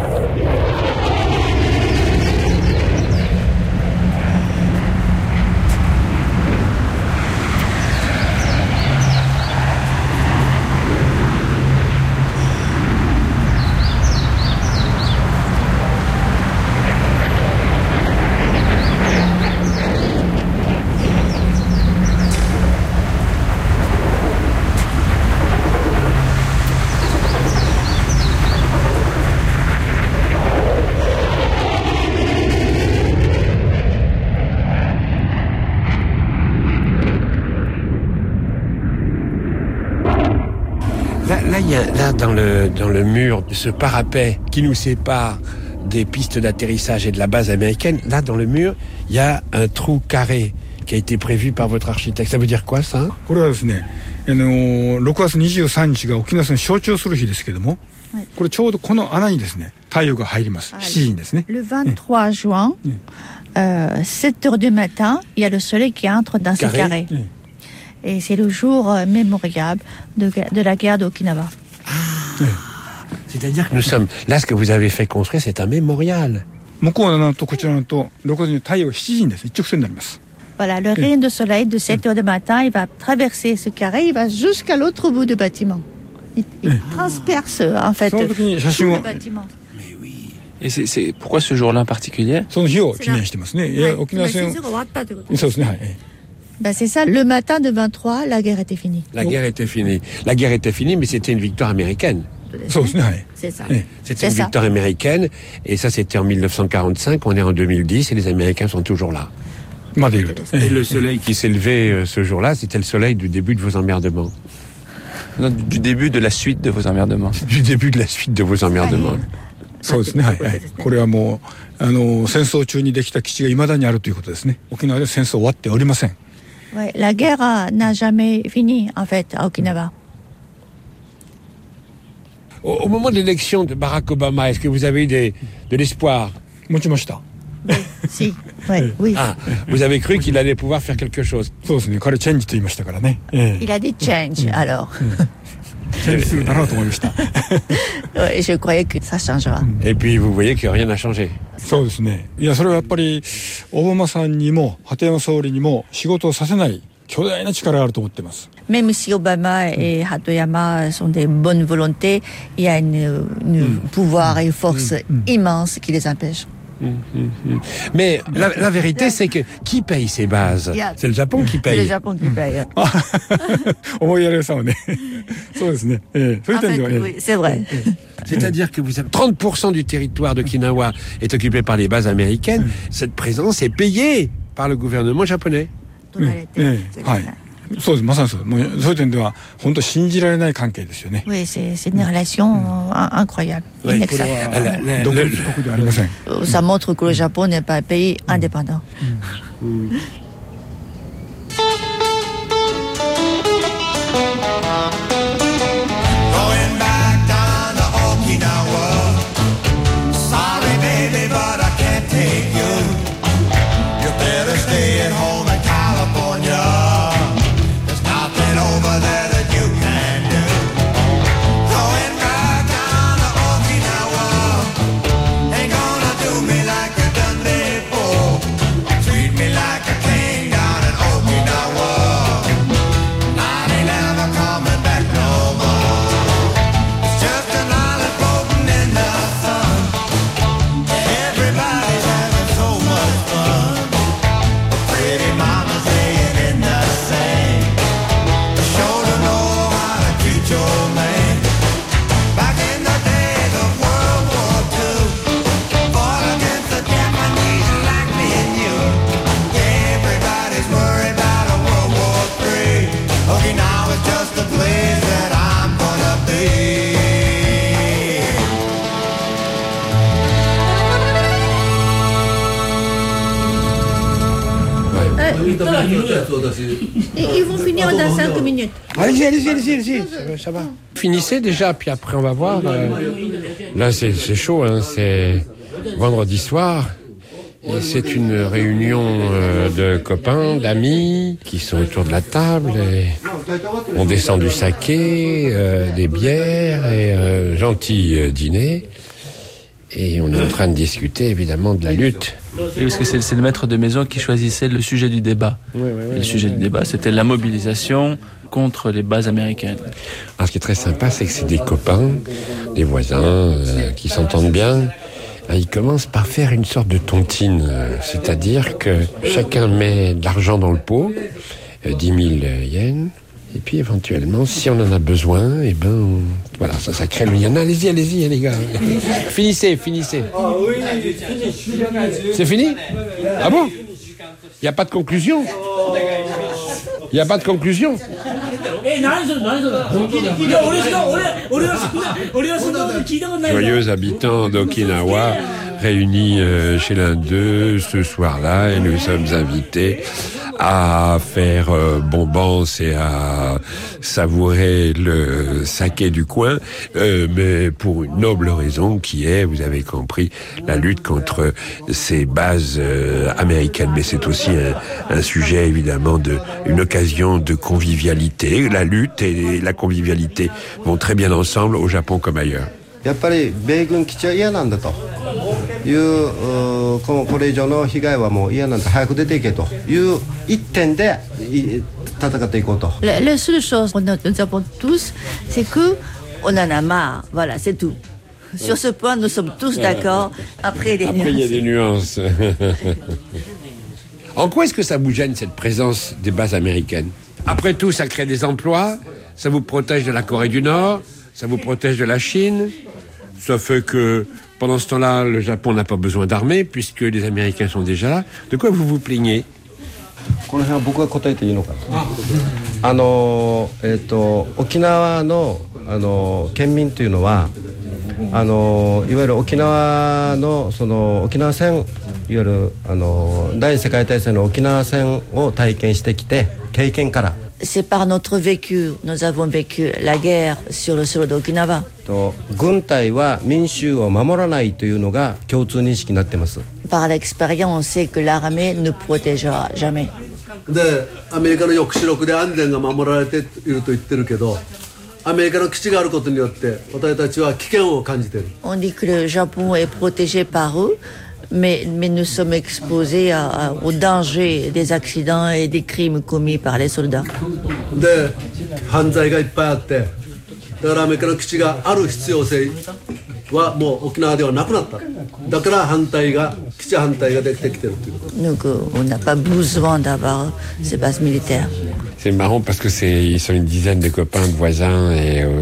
Speaker 14: Là, il y a, là dans, le, dans le mur de ce parapet qui nous sépare des pistes d'atterrissage et de la base américaine, là dans le mur, il y a un trou carré qui a été prévu par votre architecte. Ça veut dire quoi, ça?
Speaker 18: これはですね、あのろくがつにじゅうさんにちが沖縄戦を象徴する日ですけども、これちょうどこの穴にですね、太陽が入ります。しちじにですね。
Speaker 3: Le vingt-trois juin, euh, sept heures du matin, il y a le soleil qui entre dans ce carré. Et c'est le jour euh, mémorial de, de la guerre d'Okinawa.
Speaker 14: Ah, c'est-à-dire que nous sommes... Là, ce que vous avez fait construire, c'est un mémorial.
Speaker 18: Voilà,
Speaker 3: le rayon de soleil de sept heures du matin, il va traverser ce carré, il va jusqu'à l'autre bout du bâtiment. Il, il transperce, en fait, tout le bâtiment.
Speaker 1: Et c'est, c'est pourquoi ce jour-là en particulier?
Speaker 3: Ben c'est ça, le matin de vingt-trois, la guerre était finie.
Speaker 14: La guerre était finie. La guerre était finie, mais c'était une victoire américaine.
Speaker 3: C'est ça.
Speaker 14: C'était une victoire américaine, et ça c'était en mille neuf cent quarante-cinq, on est en deux mille dix, et les Américains sont toujours là. Et le soleil qui s'est levé euh, ce jour-là, c'était le soleil du début de vos emmerdements.
Speaker 1: Non, du début de la suite de vos emmerdements.
Speaker 14: Du début de la suite de vos emmerdements.
Speaker 18: そうですね、はいはい、これはもうあの戦争中にできた基地が未だにあるということですね。沖縄で戦争終わっておりません。
Speaker 3: Ouais, la guerre n'a jamais fini, en fait, à Okinawa.
Speaker 14: Au, au moment de l'élection de Barack Obama, est-ce que vous avez eu des, de l'espoir?
Speaker 3: Oui, si, ouais, oui.
Speaker 14: Ah, vous avez cru qu'il allait pouvoir faire quelque chose?
Speaker 3: Il a dit change, alors. Ouais, je croyais que ça changera.
Speaker 14: Et puis vous voyez que rien n'a changé.
Speaker 18: そうですね。いや、それはやっぱりオバマさんにも鳩山総理にも仕事をさせない巨大な力があると思っています。
Speaker 3: Même si Obama et Hatoyama sont des bonnes volontés, il y a une, une pouvoir et force immense qui les empêche.
Speaker 14: Mais la, la vérité, c'est que qui paye ces bases? C'est le Japon qui paye.
Speaker 3: C'est le Japon qui paye. C'est vrai.
Speaker 14: C'est-à-dire que vous avez trente pour cent du territoire d'Okinawa est occupé par les bases américaines. Cette présence est payée par le gouvernement japonais.
Speaker 18: そうです、まさにそう。もうそういう点では本当信じられない関係ですよね。
Speaker 3: Oui, c'est c'est une relation incroyable, inacceptable.
Speaker 18: 独立国ではありません。
Speaker 3: Ça montre que le Japon n'est pas un pays indépendant. Ils vont finir dans cinq minutes.
Speaker 14: Allez-y, allez-y, allez-y, allez-y. Ça va. Finissez déjà, puis après on va voir. Euh... Là, c'est, c'est chaud, hein. C'est vendredi soir. Et c'est une réunion euh, de copains, d'amis, qui sont autour de la table. Et on descend du saké, euh, des bières et un gentil euh, dîner. Et on est en train de discuter, évidemment, de la lutte.
Speaker 1: Oui, parce que c'est, c'est le maître de maison qui choisissait le sujet du débat.
Speaker 14: Oui, oui, oui,
Speaker 1: le sujet oui, du débat, c'était la mobilisation contre les bases américaines.
Speaker 14: Alors, ce qui est très sympa, c'est que c'est des copains, des voisins, euh, qui s'entendent bien. Ils commencent par faire une sorte de tontine, euh, c'est-à-dire que chacun met de l'argent dans le pot, euh, dix mille yens, et puis éventuellement, si on en a besoin, et eh ben, on... voilà, ça, ça crée le lien. Allez-y, allez-y, les gars. finissez, finissez. C'est fini ? Ah bon ? Il n'y a pas de conclusion ? Il n'y a pas de conclusion ? Joyeux habitants d'Okinawa, réunis euh, chez l'un d'eux ce soir-là, et nous sommes invités à faire euh, bombance et à savourer le saké du coin, euh, mais pour une noble raison qui est, vous avez compris, la lutte contre ces bases euh, américaines. Mais c'est aussi un, un sujet évidemment de une occasion de convivialité. La lutte et la convivialité vont très bien ensemble au Japon comme ailleurs.
Speaker 4: やっぱり米軍基地は嫌なんだというこのこれ以上の被害はもう嫌なんだ早く出ていけという一点で戦っていこうと。
Speaker 3: La, la seule chose que nous avons tous, c'est que on en a marre. Voilà, c'est tout. Sur ce point, nous sommes tous d'accord. Après, des
Speaker 14: Après il y a des nuances. En quoi est-ce que ça vous gêne cette présence des bases américaines ? Après tout, ça crée des emplois, ça vous protège de la Corée du Nord, ça vous protège de la Chine. Ça fait que, pendant ce temps-là, le Japon n'a pas besoin d'armée, puisque les Américains sont déjà là. De quoi vous vous plaignez ?
Speaker 4: この辺は僕が答えていいのかな。あのえっと沖縄のあの県民というのはあのいわゆる沖縄のその沖縄戦いわゆるあの第二次世界大戦の沖縄戦を体験してきて経験から。
Speaker 3: C'est par notre vécu, nous avons vécu la guerre sur le sol d'Okinawa.
Speaker 4: 軍隊は民衆を守らないというのが共通認識になっています。
Speaker 3: Par l'expérience, on sait que l'armée ne protégera jamais.
Speaker 6: で、アメリカの抑止力で安全が守られていると言ってるけど、アメリカの基地があることによって私たちは危険を感じている。
Speaker 3: On dit que le Japon est protégé par eux. Mais, mais nous sommes exposés à, à, au danger des accidents et des crimes commis par les soldats.
Speaker 6: で、犯罪がいっぱいあって、だからアメリカの基地がある必要性はもう沖縄ではなくなった。だから反対が基地反対ができてきてるということ。
Speaker 3: Donc on n'a pas besoin d'avoir ces bases militaires.
Speaker 14: C'est marrant parce que c'est ils sont une dizaine de copains, de voisins et euh,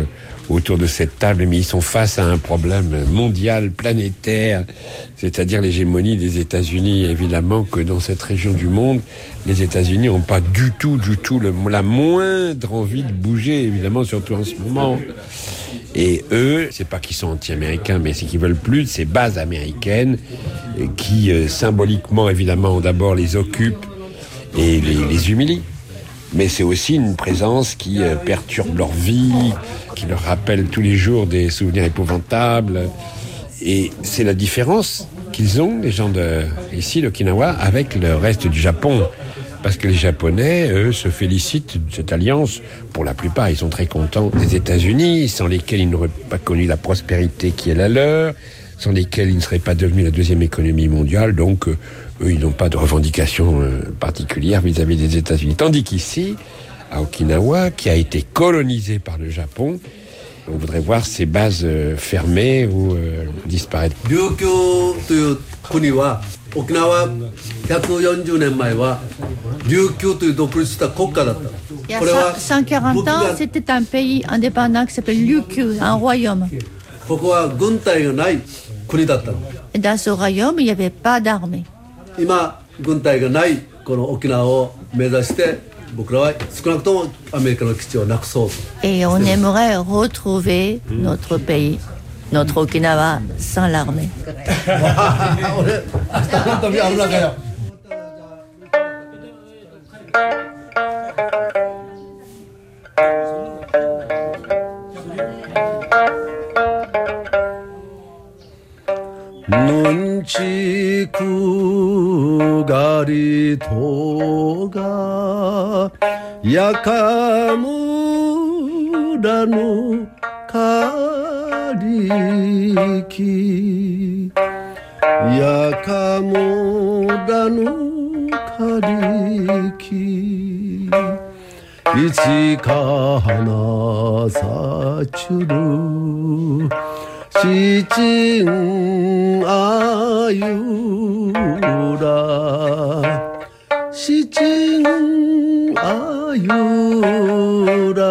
Speaker 14: autour de cette table, mais ils sont face à un problème mondial, planétaire, c'est-à-dire l'hégémonie des États-Unis. Évidemment que dans cette région du monde, les États-Unis n'ont pas du tout, du tout le, la moindre envie de bouger, évidemment, surtout en ce moment. Et eux, c'est pas qu'ils sont anti-américains, mais c'est qu'ils veulent plus de ces bases américaines qui, euh, symboliquement, évidemment, d'abord les occupent et les, les humilient. Mais c'est aussi une présence qui euh, perturbe leur vie, qui leur rappelle tous les jours des souvenirs épouvantables. Et c'est la différence qu'ils ont, les gens de ici, d'Okinawa, avec le reste du Japon. Parce que les Japonais, eux, se félicitent de cette alliance. Pour la plupart, ils sont très contents des États-Unis, sans lesquels ils n'auraient pas connu la prospérité qui est la leur, sans lesquels ils ne seraient pas devenus la deuxième économie mondiale. Donc, euh, eux, ils n'ont pas de revendication euh, particulière vis-à-vis des États-Unis. Tandis qu'ici, à Okinawa, qui a été colonisé par le Japon, on voudrait voir ces bases euh, fermées ou euh, disparaître.
Speaker 6: Ryukyuという国は沖縄ひゃくよんじゅうねんまえは琉球という独立した国家だった。
Speaker 3: Il y a cent quarante ans, c'était un pays indépendant qui s'appelle Ryukyu, un royaume.
Speaker 6: ここは軍隊がない国だった。
Speaker 3: Et dans ce royaume, il n'y avait pas d'armée.
Speaker 6: 今軍隊がないこの沖縄を目指して僕らは少なくともアメリカの基地をなくそうと。
Speaker 3: Et on aimerait retrouver notre pays, notre Okinawa, sans l'armée.
Speaker 6: 俺明日の旅ある中よ。 눈치쿠 가리도가 야카무라누 가리키 야카무라누 가리키 이치가 하나 사추루 시징 아유라 시징 아유라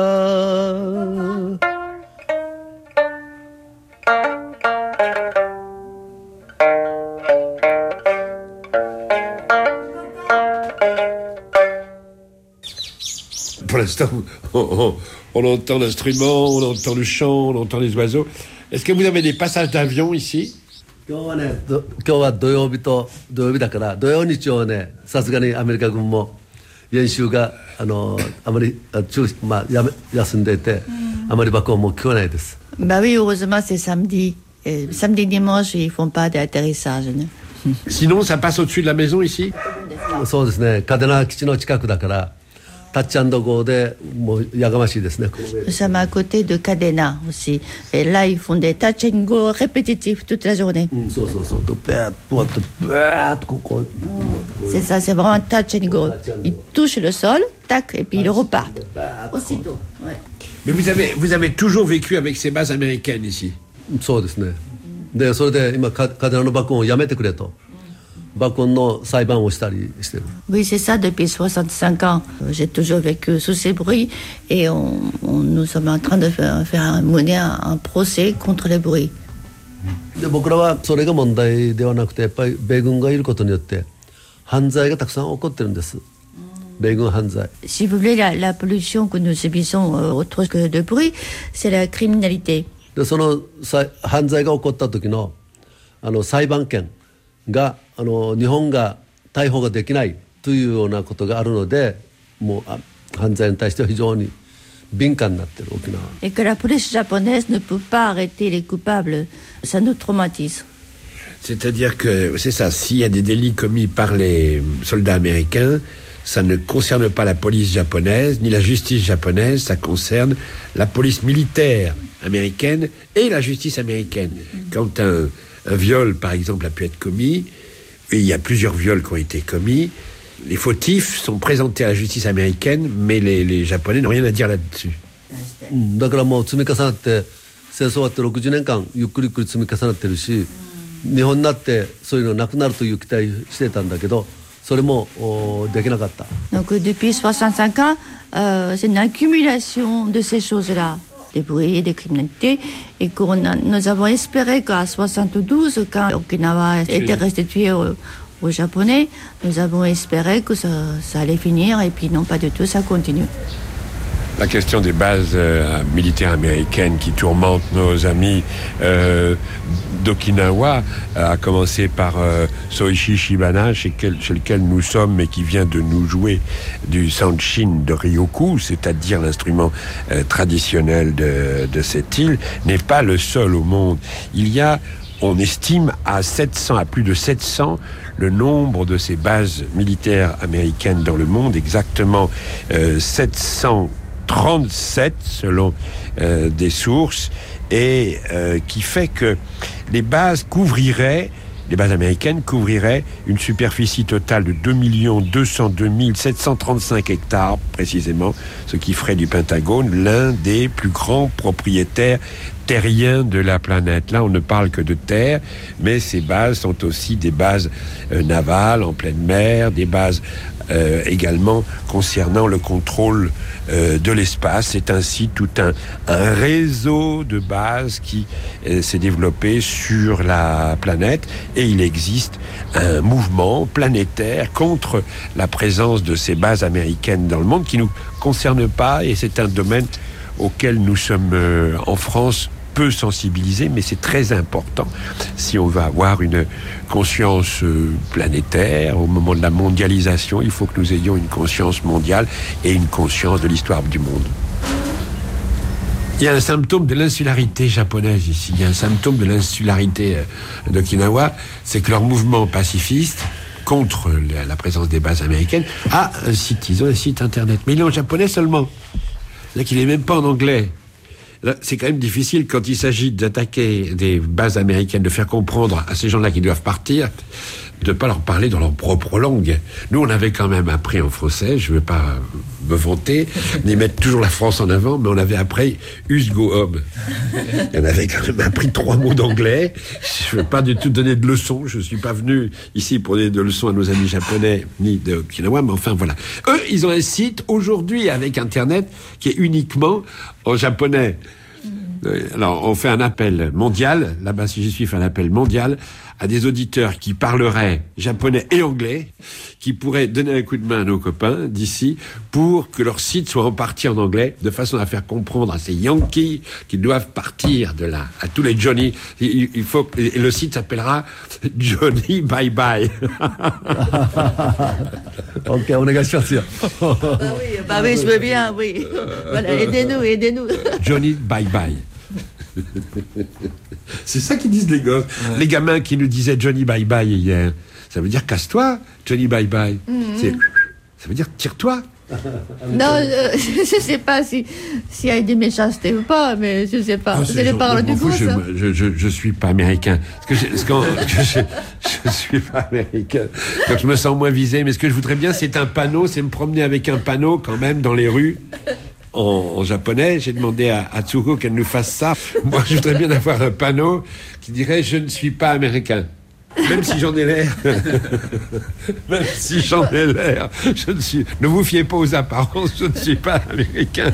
Speaker 14: Pour l'instant, on, on, on entend l'instrument, on entend le chant, on entend les oiseaux. Est-ce que vous avez des passages d'avion ici?
Speaker 6: 今日はね、今日は土曜日と土曜日だから土曜日曜はね、さすがにアメリカ軍も演習があのあまり中まあやめ休んでいて、あまり爆音も聞こえないです。
Speaker 3: Bah oui, heureusement c'est samedi. Et samedi dimanche, ils font pas d'atterrissage.
Speaker 14: Sinon, ça passe au-dessus de la maison ici?
Speaker 6: そうですね。嘉手納基地の近くだから。 Touch and goでもうやがましいですね。
Speaker 3: Nous sommes à côté de Cadena aussi. Et là, ils font des touch and go répétitifs toute la journée. C'est ça, c'est vraiment touch and go. Ils touchent le sol, tac, et puis ils repartent. Aussitôt. Ouais.
Speaker 14: Mais vous avez, vous avez toujours vécu avec ces bases américaines ici?
Speaker 6: そうですね。で、それで今嘉手納の爆音をやめてくれと。
Speaker 3: Oui, c'est ça depuis soixante-cinq ans. J'ai toujours vécu sous ces bruits et on, on, nous sommes en train de faire, faire mener un, un procès contre les bruits.
Speaker 6: で僕らはそれが問題ではなくてやっぱり米軍がいることによって犯罪がたくさん起こってるんです。米軍犯罪。
Speaker 3: Si vous voulez, la, la pollution que nous subissons euh, autre que de bruit, c'est la criminalité.
Speaker 6: でその犯罪が起こった時のあの裁判権があの日本が逮捕ができないというようなことがあるので、もう犯罪に対しては非常に敏感になっている沖縄。
Speaker 3: Et que la police japonaise ne peut pas arrêter les coupables, ça nous traumatise.
Speaker 14: C'est-à-dire que c'est ça, s'il y a des délits commis par les soldats américains, ça ne concerne pas la police japonaise ni la justice japonaise, ça concerne la police militaire américaine et la justice américaine. Quand un Un viol, par exemple, a pu être commis, et il y a plusieurs viols qui ont été commis. Les fautifs sont présentés à la justice américaine, mais les, les Japonais n'ont rien à dire là-dessus.
Speaker 6: だからもう積み重なって戦争終わってろくじゅうねんかんゆっくりゆっくり積み重なってるし、日本になってそういうのなくなるという期待してたんだけど、それもできなかった。
Speaker 3: Donc depuis soixante-cinq ans, euh, c'est une accumulation de ces choses-là. des bruits, des criminalités, et que nous avons espéré qu'à soixante-douze, quand Okinawa était restitué aux, aux Japonais, nous avons espéré que ça, ça allait finir, et puis non, pas du tout, ça continue.
Speaker 14: La question des bases euh, militaires américaines qui tourmentent nos amis euh, d'Okinawa, euh, a commencé par euh, Soichi Shibana, chez, quel, chez lequel nous sommes et qui vient de nous jouer du sanshin de Ryoku, c'est-à-dire l'instrument euh, traditionnel de, de cette île, n'est pas le seul au monde. Il y a, on estime à sept cents, à plus de sept cents, le nombre de ces bases militaires américaines dans le monde, exactement euh, sept cent trente-sept selon euh, des sources, et euh, qui fait que les bases couvriraient, les bases américaines couvriraient une superficie totale de deux millions deux cent deux mille sept cent trente-cinq hectares précisément, ce qui ferait du Pentagone l'un des plus grands propriétaires terriens de la planète. Là, on ne parle que de terre, mais ces bases sont aussi des bases euh, navales en pleine mer, des bases euh, également concernant le contrôle euh, de l'espace. C'est ainsi tout un, un réseau de bases qui euh, s'est développé sur la planète, et il existe un mouvement planétaire contre la présence de ces bases américaines dans le monde qui ne nous concerne pas, et c'est un domaine auquel nous sommes euh, en France peu sensibilisés, mais c'est très important si on veut avoir une conscience euh, planétaire. Au moment de la mondialisation, il faut que nous ayons une conscience mondiale et une conscience de l'histoire du monde. Il y a un symptôme de l'insularité japonaise ici, il y a un symptôme de l'insularité euh, d'Okinawa, c'est que leur mouvement pacifiste contre la, la présence des bases américaines a un site, ils ont un site internet, mais il est en japonais seulement. C'est-à-dire qu'il n'est même pas en anglais. Là, c'est quand même difficile quand il s'agit d'attaquer des bases américaines, de faire comprendre à ces gens-là qui doivent partir, de ne pas leur parler dans leur propre langue. Nous, on avait quand même appris en français, je ne veux pas me vanter, ni mettre toujours la France en avant, mais on avait appris « us go home ». On avait quand même appris trois mots d'anglais. Je ne veux pas du tout donner de leçons, je ne suis pas venu ici pour donner de leçons à nos amis japonais, ni de Okinawa, mais enfin voilà. Eux, ils ont un site aujourd'hui avec Internet qui est uniquement en japonais. Alors, on fait un appel mondial, là-bas, si j'y suis, fait un appel mondial à des auditeurs qui parleraient japonais et anglais, qui pourraient donner un coup de main à nos copains d'ici pour que leur site soit en partie en anglais, de façon à faire comprendre à ces Yankees qui doivent partir de là, à tous les Johnny. Il, il faut, et le site s'appellera Johnny Bye Bye.
Speaker 6: Ok, on est sûr.
Speaker 3: Bah oui, bah oui, je veux bien, oui. Voilà, aidez-nous, aidez-nous.
Speaker 14: Johnny Bye Bye. C'est ça qu'ils disent les gosses. Ouais. Les gamins qui nous disaient Johnny Bye Bye hier, ça veut dire casse-toi, Johnny Bye Bye. Mm-hmm. C'est, ça veut dire tire-toi.
Speaker 3: Non, euh, je ne sais pas si s'il y a des méchancetés ou pas, mais je ne sais pas. Ah, c'est, c'est les paroles du gosse.
Speaker 14: Je, je, je suis pas américain. Parce que, je, parce que je, je suis pas américain. Donc je me sens moins visé. Mais ce que je voudrais bien, c'est un panneau, c'est me promener avec un panneau quand même dans les rues. En, en japonais, j'ai demandé à, à Tsuko qu'elle nous fasse ça. Moi, je voudrais bien avoir un panneau qui dirait « Je ne suis pas américain ». Même si j'en ai l'air. Même si j'en ai l'air. Je ne suis... Ne vous fiez pas aux apparences, je ne suis pas américain.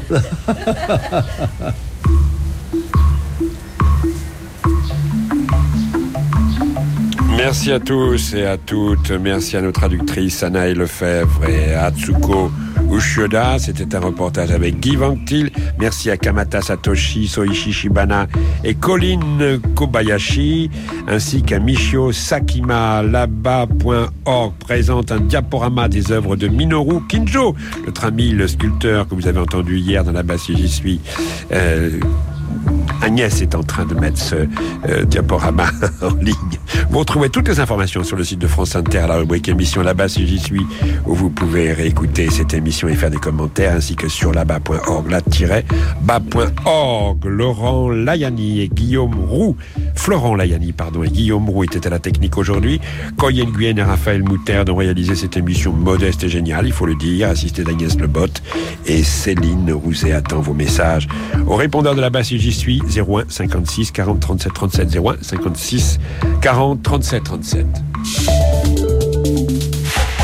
Speaker 14: Merci à tous et à toutes. Merci à nos traductrices Anaï Lefebvre et à Atsuko Ushioda. C'était un reportage avec Guy Vanctil. Merci à Kamata Satoshi, Soichi Shibana et Colin Kobayashi, ainsi qu'à Michio Sakima. Là-bas point org présente un diaporama des œuvres de Minoru Kinjo, notre ami le sculpteur que vous avez entendu hier dans Là-bas si j'y suis. Euh, Agnès est en train de mettre ce euh, diaporama en ligne. Vous retrouvez toutes les informations sur le site de France Inter, la rubrique émission Là-bas si j'y suis, où vous pouvez réécouter cette émission et faire des commentaires, ainsi que sur là-bas point org, là-bas point org. Laurent Layani et Guillaume Roux, Florent Layani, pardon, et Guillaume Roux étaient à la technique aujourd'hui. Coy Nguyen et Raphaël Moutarde ont réalisé cette émission modeste et géniale, il faut le dire, assisté d'Agnès Lebotte, et Céline Rouzet attend vos messages au répondeur de Là-bas si j'y suis, zéro un cinquante-six quarante trente-sept trente-sept, zéro un cinquante-six quarante trente-sept trente-sept.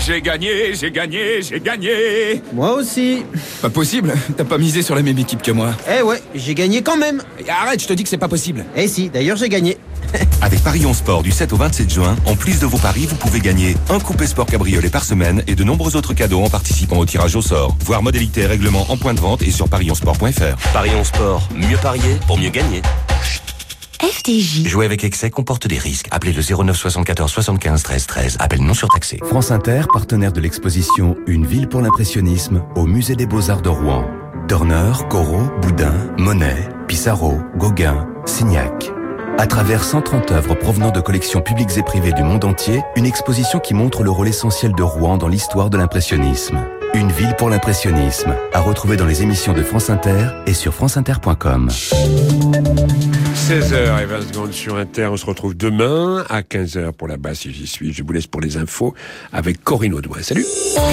Speaker 7: J'ai gagné, j'ai gagné, j'ai gagné.
Speaker 8: Moi aussi.
Speaker 7: Pas possible, t'as pas misé sur la même équipe que moi.
Speaker 8: Eh ouais, j'ai gagné quand même.
Speaker 7: Arrête, je te dis que c'est pas possible.
Speaker 8: Eh si, d'ailleurs j'ai gagné.
Speaker 23: Avec Paris on Sport du sept au vingt-sept juin, en plus de vos paris, vous pouvez gagner un coupé sport cabriolet par semaine et de nombreux autres cadeaux en participant au tirage au sort. Voir modalité et règlement en point de vente et sur paris on sport point f r.
Speaker 24: Paris on Sport, mieux parier pour mieux gagner.
Speaker 25: F D J.
Speaker 23: Jouer avec excès comporte des risques. Appelez le zéro neuf soixante-quatorze soixante-quinze treize treize. Appel non surtaxé.
Speaker 26: France Inter, partenaire de l'exposition Une ville pour l'impressionnisme au Musée des Beaux-Arts de Rouen. Turner, Corot, Boudin, Monet, Pissarro, Gauguin, Signac. À travers cent trente œuvres provenant de collections publiques et privées du monde entier, une exposition qui montre le rôle essentiel de Rouen dans l'histoire de l'impressionnisme. Une ville pour l'impressionnisme, à retrouver dans les émissions de France Inter et sur franceinter point com.
Speaker 14: seize heures et vingt secondes sur Inter. On se retrouve demain à quinze heures pour la base si j'y suis. Je vous laisse pour les infos avec Corinne Audouin. Salut.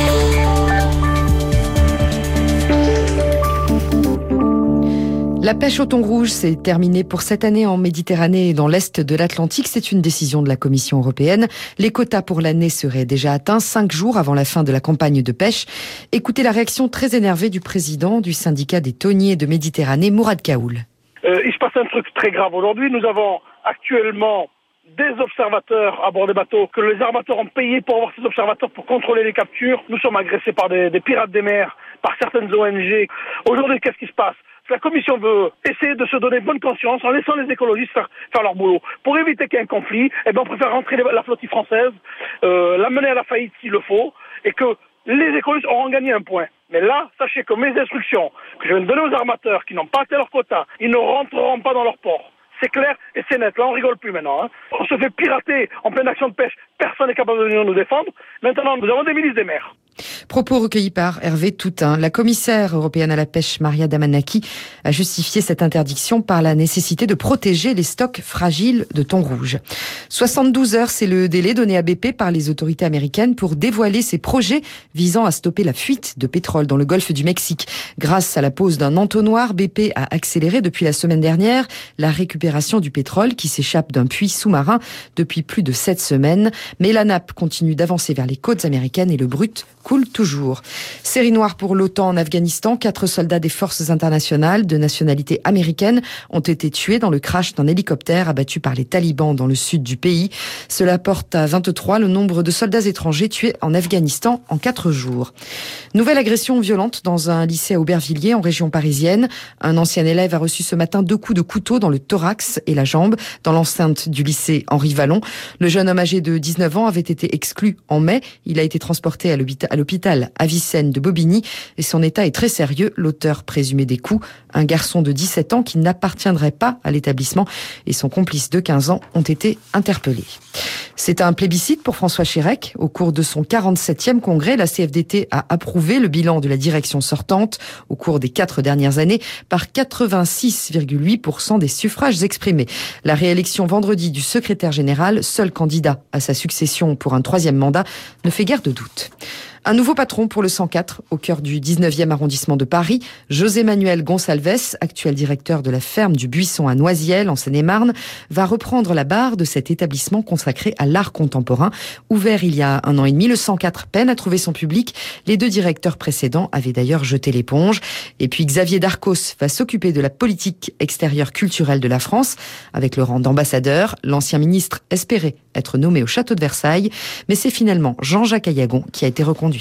Speaker 27: La pêche au thon rouge, c'est terminé pour cette année en Méditerranée et dans l'Est de l'Atlantique. C'est une décision de la Commission européenne. Les quotas pour l'année seraient déjà atteints cinq jours avant la fin de la campagne de pêche. Écoutez la réaction très énervée du président du syndicat des thoniers de Méditerranée, Mourad Kaoul.
Speaker 28: Euh, il se passe un truc très grave aujourd'hui. Nous avons actuellement des observateurs à bord des bateaux que les armateurs ont payé pour avoir ces observateurs pour contrôler les captures. Nous sommes agressés par des, des pirates des mers, par certaines O N G. Aujourd'hui, qu'est-ce qui se passe ? La Commission veut essayer de se donner bonne conscience en laissant les écologistes faire, faire leur boulot. Pour éviter qu'il y ait un conflit, eh ben on préfère rentrer la flottille française, euh, l'amener à la faillite s'il le faut, et que les écologistes auront gagné un point. Mais là, sachez que mes instructions que je viens de donner aux armateurs qui n'ont pas atteint leur quota, ils ne rentreront pas dans leur port. C'est clair et c'est net. Là, on rigole plus maintenant. Hein. On se fait pirater en pleine action de pêche. Personne n'est capable de venir nous défendre. Maintenant, nous avons des milices des mers.
Speaker 27: Propos recueillis par Hervé Toutain. La commissaire européenne à la pêche, Maria Damanaki, a justifié cette interdiction par la nécessité de protéger les stocks fragiles de thon rouge. soixante-douze heures, c'est le délai donné à B P par les autorités américaines pour dévoiler ses projets visant à stopper la fuite de pétrole dans le golfe du Mexique. Grâce à la pose d'un entonnoir, B P a accéléré depuis la semaine dernière la récupération du pétrole qui s'échappe d'un puits sous-marin depuis plus de sept semaines. Mais la nappe continue d'avancer vers les côtes américaines et le brut coule toujours. Série noire pour l'OTAN en Afghanistan. Quatre soldats des forces internationales de nationalité américaine ont été tués dans le crash d'un hélicoptère abattu par les talibans dans le sud du pays. Cela porte à vingt-trois le nombre de soldats étrangers tués en Afghanistan en quatre jours. Nouvelle agression violente dans un lycée à Aubervilliers en région parisienne. Un ancien élève a reçu ce matin deux coups de couteau dans le thorax et la jambe dans l'enceinte du lycée Henri Vallon. Le jeune homme âgé de dix-neuf ans avait été exclu en mai. Il a été transporté à l'hôpital, à l'hôpital Avicenne de Bobigny et son état est très sérieux. L'auteur présumé des coups, un garçon de dix-sept ans qui n'appartiendrait pas à l'établissement et son complice de quinze ans ont été interpellés. C'est un plébiscite pour François Chérec. Au cours de son quarante-septième congrès, la C F D T a approuvé le bilan de la direction sortante au cours des quatre dernières années par quatre-vingt-six virgule huit pour cent des suffrages exprimés. La réélection vendredi du secrétaire général, seul candidat à sa succession pour un troisième mandat, ne fait guère de doute. Un nouveau patron pour le cent quatre, au cœur du dix-neuvième arrondissement de Paris. José Manuel Gonsalves, actuel directeur de la ferme du Buisson à Noisiel, en Seine-et-Marne, va reprendre la barre de cet établissement consacré à l'art contemporain. Ouvert il y a un an et demi, le cent quatre peine à trouver son public. Les deux directeurs précédents avaient d'ailleurs jeté l'éponge. Et puis Xavier Darcos va s'occuper de la politique extérieure culturelle de la France, avec le rang d'ambassadeur. L'ancien ministre espérait être nommé au château de Versailles, mais c'est finalement Jean-Jacques Ayagon qui a été reconduit.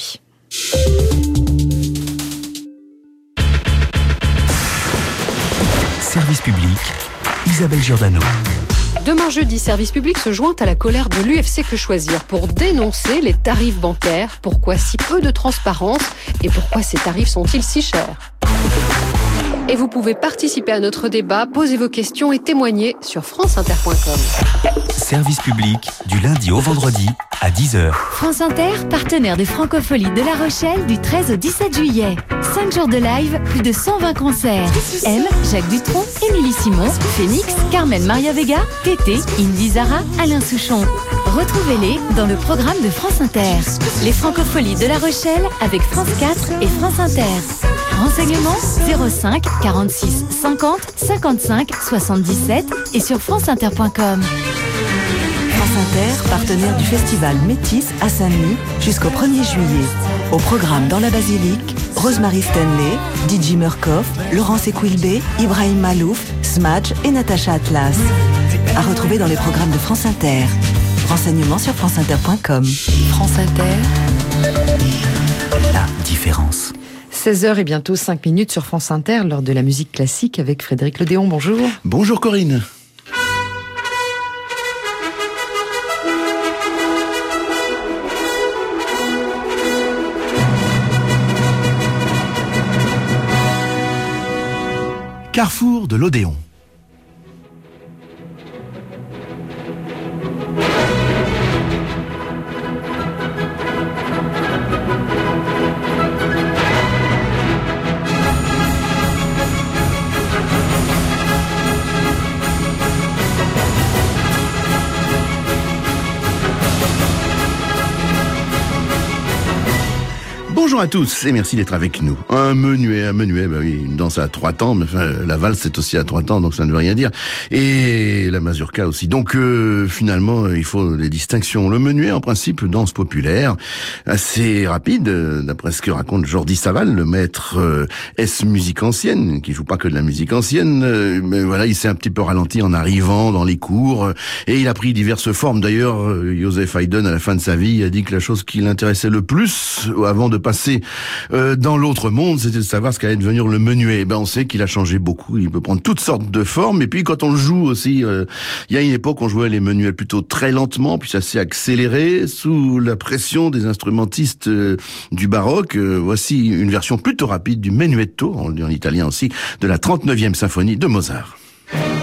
Speaker 29: Service public, Isabelle Giordano.
Speaker 30: Demain jeudi, Service public se joint à la colère de l'U F C Que Choisir pour dénoncer les tarifs bancaires. Pourquoi si peu de transparence et pourquoi ces tarifs sont-ils si chers ? Et vous pouvez participer à notre débat, poser vos questions et témoigner sur franceinter point com.
Speaker 29: Service public, du lundi au vendredi à dix heures.
Speaker 31: France Inter, partenaire des Francopholies de La Rochelle du treize au dix-sept juillet. cinq jours de live, plus de cent vingt concerts. M, Jacques Dutronc, Émilie Simon, Phoenix, Carmen Maria Vega, Tété, Indy Zara, Alain Souchon. Retrouvez-les dans le programme de France Inter. Les Francopholies de La Rochelle avec France quatre et France Inter. Renseignements zéro cinq quarante-six cinquante cinquante-cinq soixante-dix-sept et sur franceinter point com. France
Speaker 9: Inter, partenaire du festival Métis à Saint-Denis jusqu'au premier juillet. Au programme dans la basilique, Rosemary Stanley, Didi Murkoff, Laurence Equilbé, Ibrahim Malouf, Smadge et Natacha Atlas. À retrouver dans les programmes de France Inter. Renseignements sur franceinter point com.
Speaker 27: France Inter.
Speaker 29: La différence.
Speaker 27: seize heures et bientôt cinq minutes sur France Inter, lors de la musique classique avec Frédéric Lodéon. Bonjour.
Speaker 10: Bonjour Corinne. Carrefour de l'Odéon. Bonjour à tous et merci d'être avec nous. Un menuet, un menuet, bah oui, une danse à trois temps, mais enfin, la valse c'est aussi à trois temps, donc ça ne veut rien dire. Et la mazurka aussi. Donc euh, finalement, il faut des distinctions. Le menuet, en principe, danse populaire, assez rapide, d'après ce que raconte Jordi Saval, le maître euh, S musique ancienne, qui joue pas que de la musique ancienne. Euh, mais voilà, il s'est un petit peu ralenti en arrivant dans les cours, et il a pris diverses formes. D'ailleurs, euh, Joseph Haydn, à la fin de sa vie, a dit que la chose qui l'intéressait le plus, avant de passer Euh, dans l'autre monde, c'était de savoir ce qu'allait devenir le menuet. Ben, on sait qu'il a changé beaucoup. Il peut prendre toutes sortes de formes. Et puis, quand on le joue aussi, euh, il y a une époque, on jouait les menuets plutôt très lentement, puis ça s'est accéléré sous la pression des instrumentistes euh, du baroque. Euh, voici une version plutôt rapide du menuetto, on le dit en italien aussi, de la trente-neuvième symphonie de Mozart.